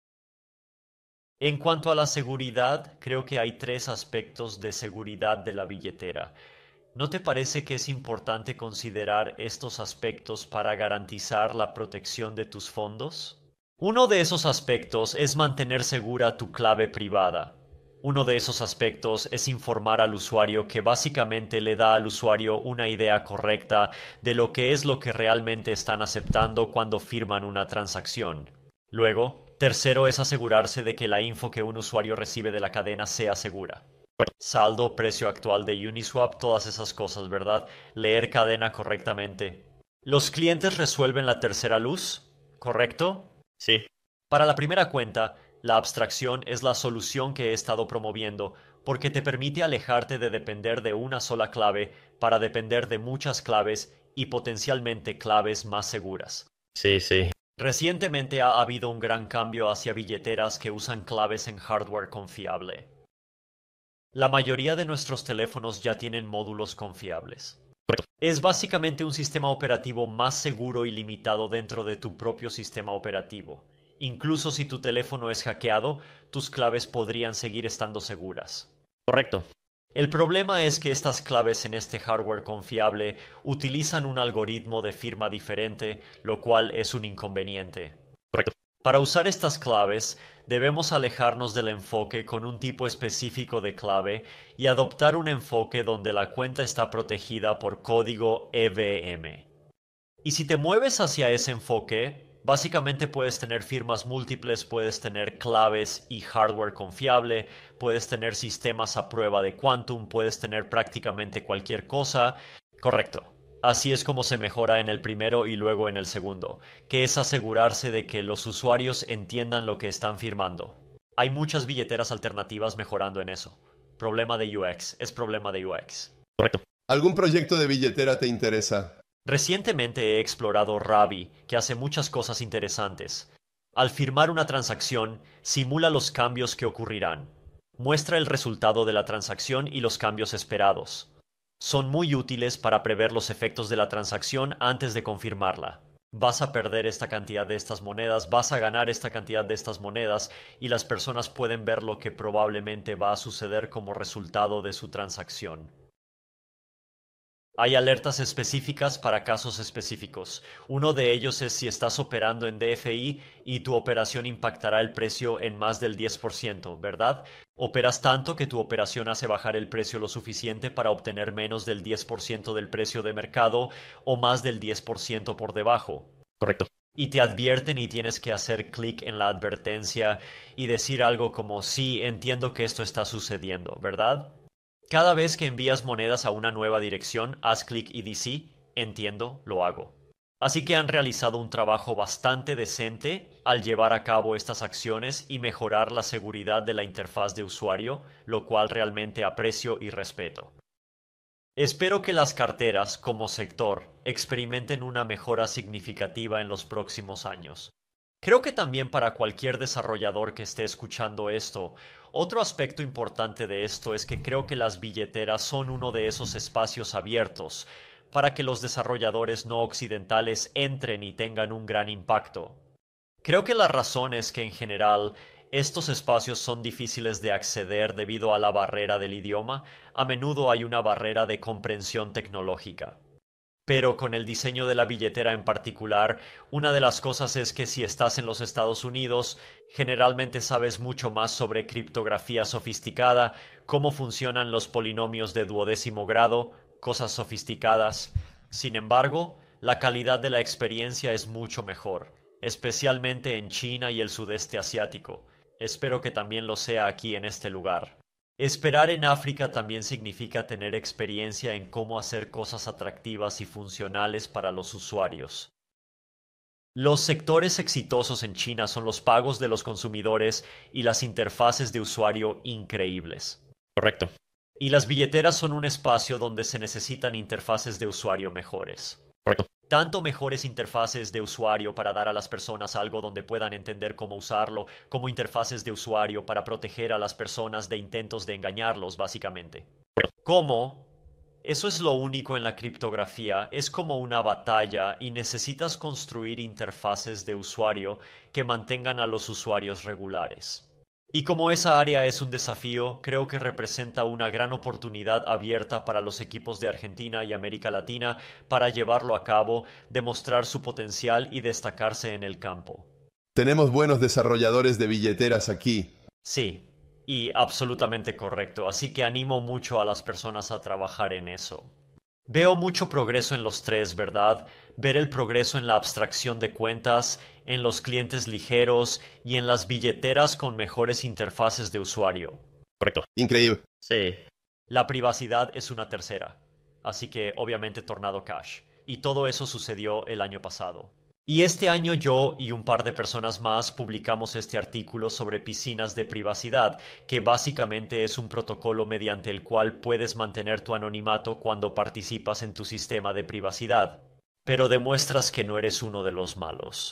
En cuanto a la seguridad, creo que hay tres aspectos de seguridad de la billetera. ¿No te parece que es importante considerar estos aspectos para garantizar la protección de tus fondos? Uno de esos aspectos es mantener segura tu clave privada. Uno de esos aspectos es informar al usuario que básicamente le da al usuario una idea correcta de lo que es lo que realmente están aceptando cuando firman una transacción. Luego, tercero es asegurarse de que la info que un usuario recibe de la cadena sea segura. Saldo, precio actual de Uniswap, todas esas cosas, ¿verdad? Leer cadena correctamente. Los clientes resuelven la tercera luz, ¿correcto? Sí. Para la primera cuenta, la abstracción es la solución que he estado promoviendo porque te permite alejarte de depender de una sola clave para depender de muchas claves y potencialmente claves más seguras. Sí, sí. Recientemente ha habido un gran cambio hacia billeteras que usan claves en hardware confiable. La mayoría de nuestros teléfonos ya tienen módulos confiables. Es básicamente un sistema operativo más seguro y limitado dentro de tu propio sistema operativo. Incluso si tu teléfono es hackeado, tus claves podrían seguir estando seguras. Correcto. El problema es que estas claves en este hardware confiable utilizan un algoritmo de firma diferente, lo cual es un inconveniente. Correcto. Para usar estas claves, debemos alejarnos del enfoque con un tipo específico de clave y adoptar un enfoque donde la cuenta está protegida por código E V M. Y si te mueves hacia ese enfoque, básicamente puedes tener firmas múltiples, puedes tener claves y hardware confiable, puedes tener sistemas a prueba de quantum, puedes tener prácticamente cualquier cosa. Correcto. Así es como se mejora en el primero y luego en el segundo, que es asegurarse de que los usuarios entiendan lo que están firmando. Hay muchas billeteras alternativas mejorando en eso. Problema de U X, es problema de U X. Correcto. ¿Algún proyecto de billetera te interesa? Recientemente he explorado Ravi, que hace muchas cosas interesantes. Al firmar una transacción, simula los cambios que ocurrirán. Muestra el resultado de la transacción y los cambios esperados. Son muy útiles para prever los efectos de la transacción antes de confirmarla. Vas a perder esta cantidad de estas monedas, vas a ganar esta cantidad de estas monedas, y las personas pueden ver lo que probablemente va a suceder como resultado de su transacción. Hay alertas específicas para casos específicos. Uno de ellos es si estás operando en D F I y tu operación impactará el precio en más del diez por ciento, ¿verdad? Operas tanto que tu operación hace bajar el precio lo suficiente para obtener menos del diez por ciento del precio de mercado o más del diez por ciento por debajo. Correcto. Y te advierten y tienes que hacer clic en la advertencia y decir algo como sí, entiendo que esto está sucediendo, ¿verdad? Cada vez que envías monedas a una nueva dirección, haz clic y di sí, entiendo, lo hago. Así que han realizado un trabajo bastante decente al llevar a cabo estas acciones y mejorar la seguridad de la interfaz de usuario, lo cual realmente aprecio y respeto. Espero que las carteras, como sector, experimenten una mejora significativa en los próximos años. Creo que también para cualquier desarrollador que esté escuchando esto, otro aspecto importante de esto es que creo que las billeteras son uno de esos espacios abiertos para que los desarrolladores no occidentales entren y tengan un gran impacto. Creo que la razón es que en general estos espacios son difíciles de acceder debido a la barrera del idioma. A menudo hay una barrera de comprensión tecnológica. Pero con el diseño de la billetera en particular, una de las cosas es que si estás en los Estados Unidos, generalmente sabes mucho más sobre criptografía sofisticada, cómo funcionan los polinomios de duodécimo grado, cosas sofisticadas. Sin embargo, la calidad de la experiencia es mucho mejor, especialmente en China y el sudeste asiático. Espero que también lo sea aquí en este lugar. Esperar en África también significa tener experiencia en cómo hacer cosas atractivas y funcionales para los usuarios. Los sectores exitosos en China son los pagos de los consumidores y las interfaces de usuario increíbles. Correcto. Y las billeteras son un espacio donde se necesitan interfaces de usuario mejores. Correcto. Tanto mejores interfaces de usuario para dar a las personas algo donde puedan entender cómo usarlo, como interfaces de usuario para proteger a las personas de intentos de engañarlos, básicamente. ¿Cómo? Eso es lo único en la criptografía, es como una batalla y necesitas construir interfaces de usuario que mantengan a los usuarios regulares. Y como esa área es un desafío, creo que representa una gran oportunidad abierta para los equipos de Argentina y América Latina para llevarlo a cabo, demostrar su potencial y destacarse en el campo. Tenemos buenos desarrolladores de billeteras aquí. Sí, y absolutamente correcto, así que animo mucho a las personas a trabajar en eso. Veo mucho progreso en los tres, ¿verdad? Ver el progreso en la abstracción de cuentas, en los clientes ligeros y en las billeteras con mejores interfaces de usuario. Correcto. Increíble. Sí. La privacidad es una tercera, así que obviamente Tornado Cash. Y todo eso sucedió el año pasado. Y este año yo y un par de personas más publicamos este artículo sobre piscinas de privacidad, que básicamente es un protocolo mediante el cual puedes mantener tu anonimato cuando participas en tu sistema de privacidad, pero demuestras que no eres uno de los malos.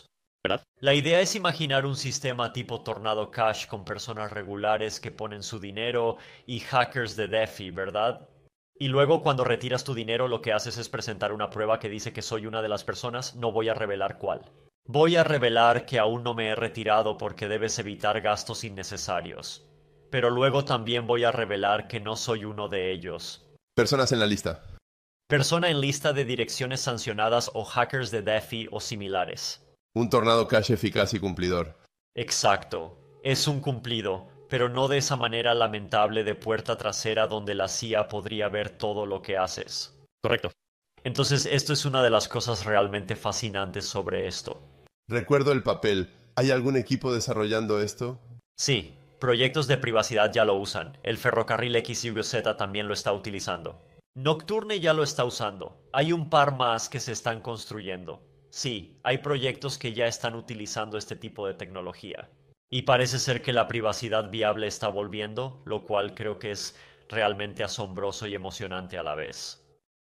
¿verdad? La idea es imaginar un sistema tipo Tornado Cash con personas regulares que ponen su dinero y hackers de DeFi, ¿verdad? Y luego cuando retiras tu dinero lo que haces es presentar una prueba que dice que soy una de las personas, no voy a revelar cuál. Voy a revelar que aún no me he retirado porque debes evitar gastos innecesarios. Pero luego también voy a revelar que no soy uno de ellos. Personas en la lista. Persona en lista de direcciones sancionadas o hackers de DeFi o similares. Un Tornado Cash eficaz y cumplidor. Exacto. Es un cumplido, pero no de esa manera lamentable de puerta trasera donde la C I A podría ver todo lo que haces. Correcto. Entonces, esto es una de las cosas realmente fascinantes sobre esto. Recuerdo el papel. ¿Hay algún equipo desarrollando esto? Sí, proyectos de privacidad ya lo usan. El ferrocarril X Y Z también lo está utilizando. Nocturne ya lo está usando. Hay un par más que se están construyendo. Sí, hay proyectos que ya están utilizando este tipo de tecnología. Y parece ser que la privacidad viable está volviendo, lo cual creo que es realmente asombroso y emocionante a la vez.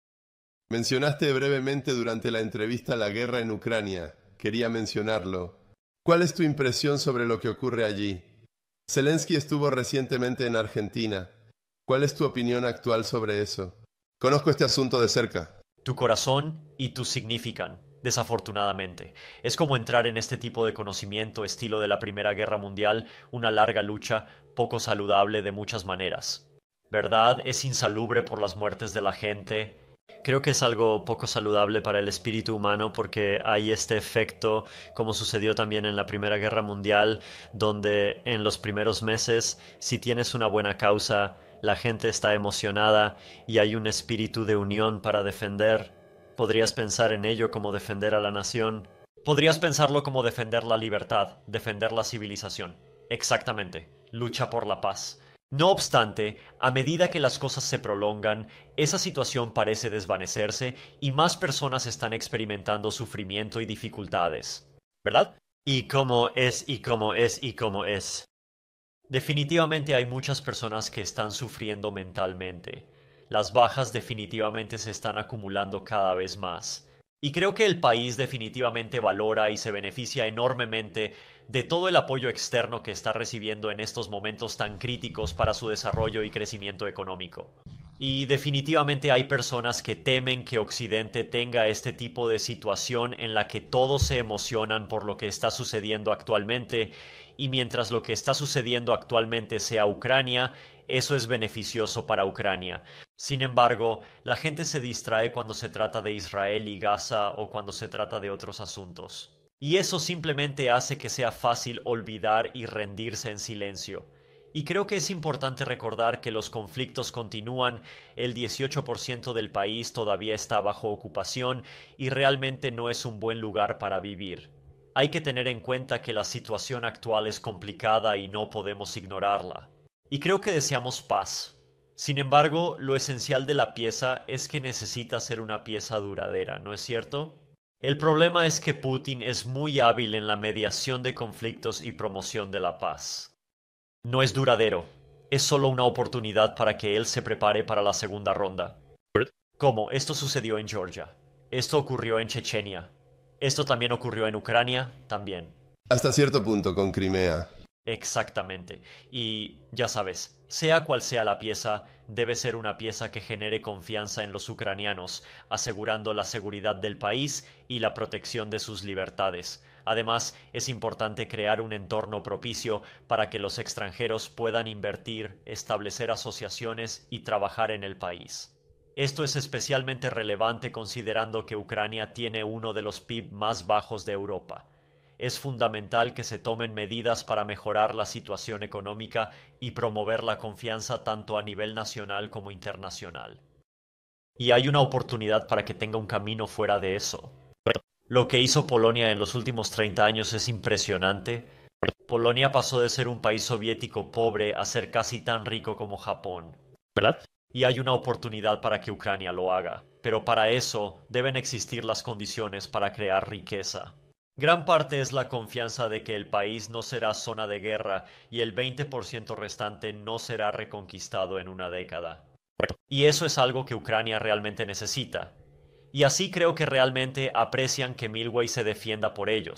Mencionaste brevemente durante la entrevista la guerra en Ucrania. Quería mencionarlo. ¿Cuál es tu impresión sobre lo que ocurre allí? Zelensky estuvo recientemente en Argentina. ¿Cuál es tu opinión actual sobre eso? Conozco este asunto de cerca. Tu corazón y tu significan, desafortunadamente. Es como entrar en este tipo de conocimiento estilo de la Primera Guerra Mundial, una larga lucha, poco saludable de muchas maneras. ¿Verdad? Es insalubre por las muertes de la gente. Creo que es algo poco saludable para el espíritu humano porque hay este efecto, como sucedió también en la Primera Guerra Mundial, donde en los primeros meses, si tienes una buena causa, la gente está emocionada y hay un espíritu de unión para defender. Podrías pensar en ello como defender a la nación. Podrías pensarlo como defender la libertad, defender la civilización. Exactamente, lucha por la paz. No obstante, a medida que las cosas se prolongan, esa situación parece desvanecerse y más personas están experimentando sufrimiento y dificultades. ¿Verdad? Y cómo es, y cómo es, y cómo es. Definitivamente hay muchas personas que están sufriendo mentalmente. Las bajas definitivamente se están acumulando cada vez más. Y creo que el país definitivamente valora y se beneficia enormemente de todo el apoyo externo que está recibiendo en estos momentos tan críticos para su desarrollo y crecimiento económico. Y definitivamente hay personas que temen que Occidente tenga este tipo de situación en la que todos se emocionan por lo que está sucediendo actualmente, y mientras lo que está sucediendo actualmente sea Ucrania, eso es beneficioso para Ucrania. Sin embargo, la gente se distrae cuando se trata de Israel y Gaza o cuando se trata de otros asuntos. Y eso simplemente hace que sea fácil olvidar y rendirse en silencio. Y creo que es importante recordar que los conflictos continúan, el dieciocho por ciento del país todavía está bajo ocupación y realmente no es un buen lugar para vivir. Hay que tener en cuenta que la situación actual es complicada y no podemos ignorarla. Y creo que deseamos paz. Sin embargo, lo esencial de la pieza es que necesita ser una pieza duradera, ¿no es cierto? El problema es que Putin es muy hábil en la mediación de conflictos y promoción de la paz. No es duradero, es solo una oportunidad para que él se prepare para la segunda ronda. ¿Cómo? Esto sucedió en Georgia. Esto ocurrió en Chechenia. Esto también ocurrió en Ucrania, también. Hasta cierto punto con Crimea. Exactamente. Y ya sabes, sea cual sea la pieza, debe ser una pieza que genere confianza en los ucranianos, asegurando la seguridad del país y la protección de sus libertades. Además, es importante crear un entorno propicio para que los extranjeros puedan invertir, establecer asociaciones y trabajar en el país. Esto es especialmente relevante considerando que Ucrania tiene uno de los P I B más bajos de Europa. Es fundamental que se tomen medidas para mejorar la situación económica y promover la confianza tanto a nivel nacional como internacional. Y hay una oportunidad para que tenga un camino fuera de eso. Lo que hizo Polonia en los últimos treinta años es impresionante. Polonia pasó de ser un país soviético pobre a ser casi tan rico como Japón. ¿Verdad? Y hay una oportunidad para que Ucrania lo haga. Pero para eso deben existir las condiciones para crear riqueza. Gran parte es la confianza de que el país no será zona de guerra y el veinte por ciento restante no será reconquistado en una década. Y eso es algo que Ucrania realmente necesita. Y así creo que realmente aprecian que Milway se defienda por ellos.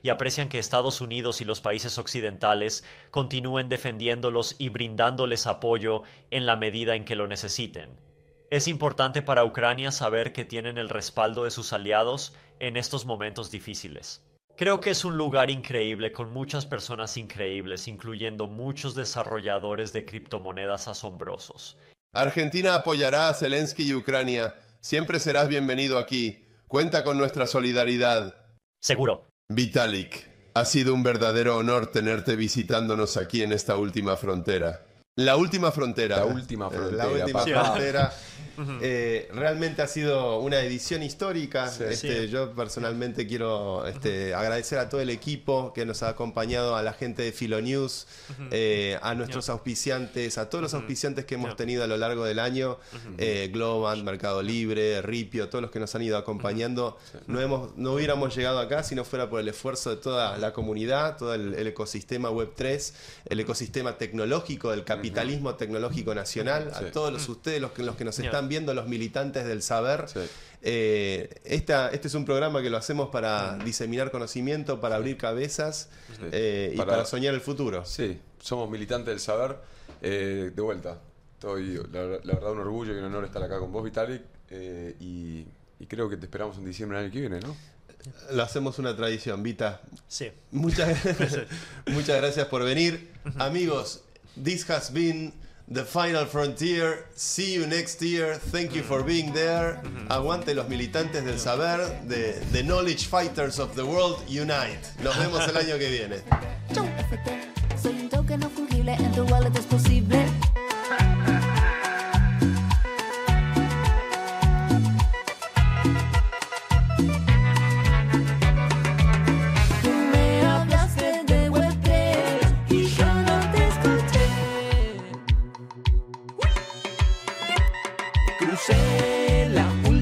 y aprecian que Estados Unidos y los países occidentales continúen defendiéndolos y brindándoles apoyo en la medida en que lo necesiten. Es importante para Ucrania saber que tienen el respaldo de sus aliados en estos momentos difíciles. Creo que es un lugar increíble con muchas personas increíbles, incluyendo muchos desarrolladores de criptomonedas asombrosos. Argentina apoyará a Zelensky y Ucrania. Siempre serás bienvenido aquí. Cuenta con nuestra solidaridad. Seguro. Vitalik, ha sido un verdadero honor tenerte visitándonos aquí en esta última frontera. La última frontera. La última frontera. La última papá. frontera. Eh, realmente ha sido una edición histórica. Sí. Este, Sí. Yo personalmente quiero este, agradecer a todo el equipo que nos ha acompañado, a la gente de Filonews, eh, a nuestros auspiciantes, a todos los auspiciantes que hemos Yeah. tenido a lo largo del año, eh, Globant, Mercado Libre, Ripio, todos los que nos han ido acompañando. No, hemos, no hubiéramos llegado acá si no fuera por el esfuerzo de toda la comunidad, todo el, el ecosistema web tres, el ecosistema tecnológico del capitalismo tecnológico nacional, Sí. a todos los, ustedes, los que, los que nos Yeah. están viendo, los militantes del saber. Sí. Eh, esta, este es un programa que lo hacemos para diseminar conocimiento, para abrir cabezas Sí. eh, y Para- para soñar el futuro. Sí, somos militantes del saber. Eh, de vuelta, estoy, la, la verdad, un orgullo y un honor estar acá con vos, Vitalik. eh, y, y creo que te esperamos en diciembre del año que viene, ¿no? Lo hacemos una tradición, Vita. Sí. Muchas, muchas gracias por venir. Amigos, this has been the final frontier. See you next year. Thank you for being there. Aguante los militantes del saber, the, the knowledge fighters of the world, unite. Nos vemos el año que viene. N F T, soy un token no fungible, en tu wallet es posible. Tú me hablaste de web tres y yo no te escuché. Crucé la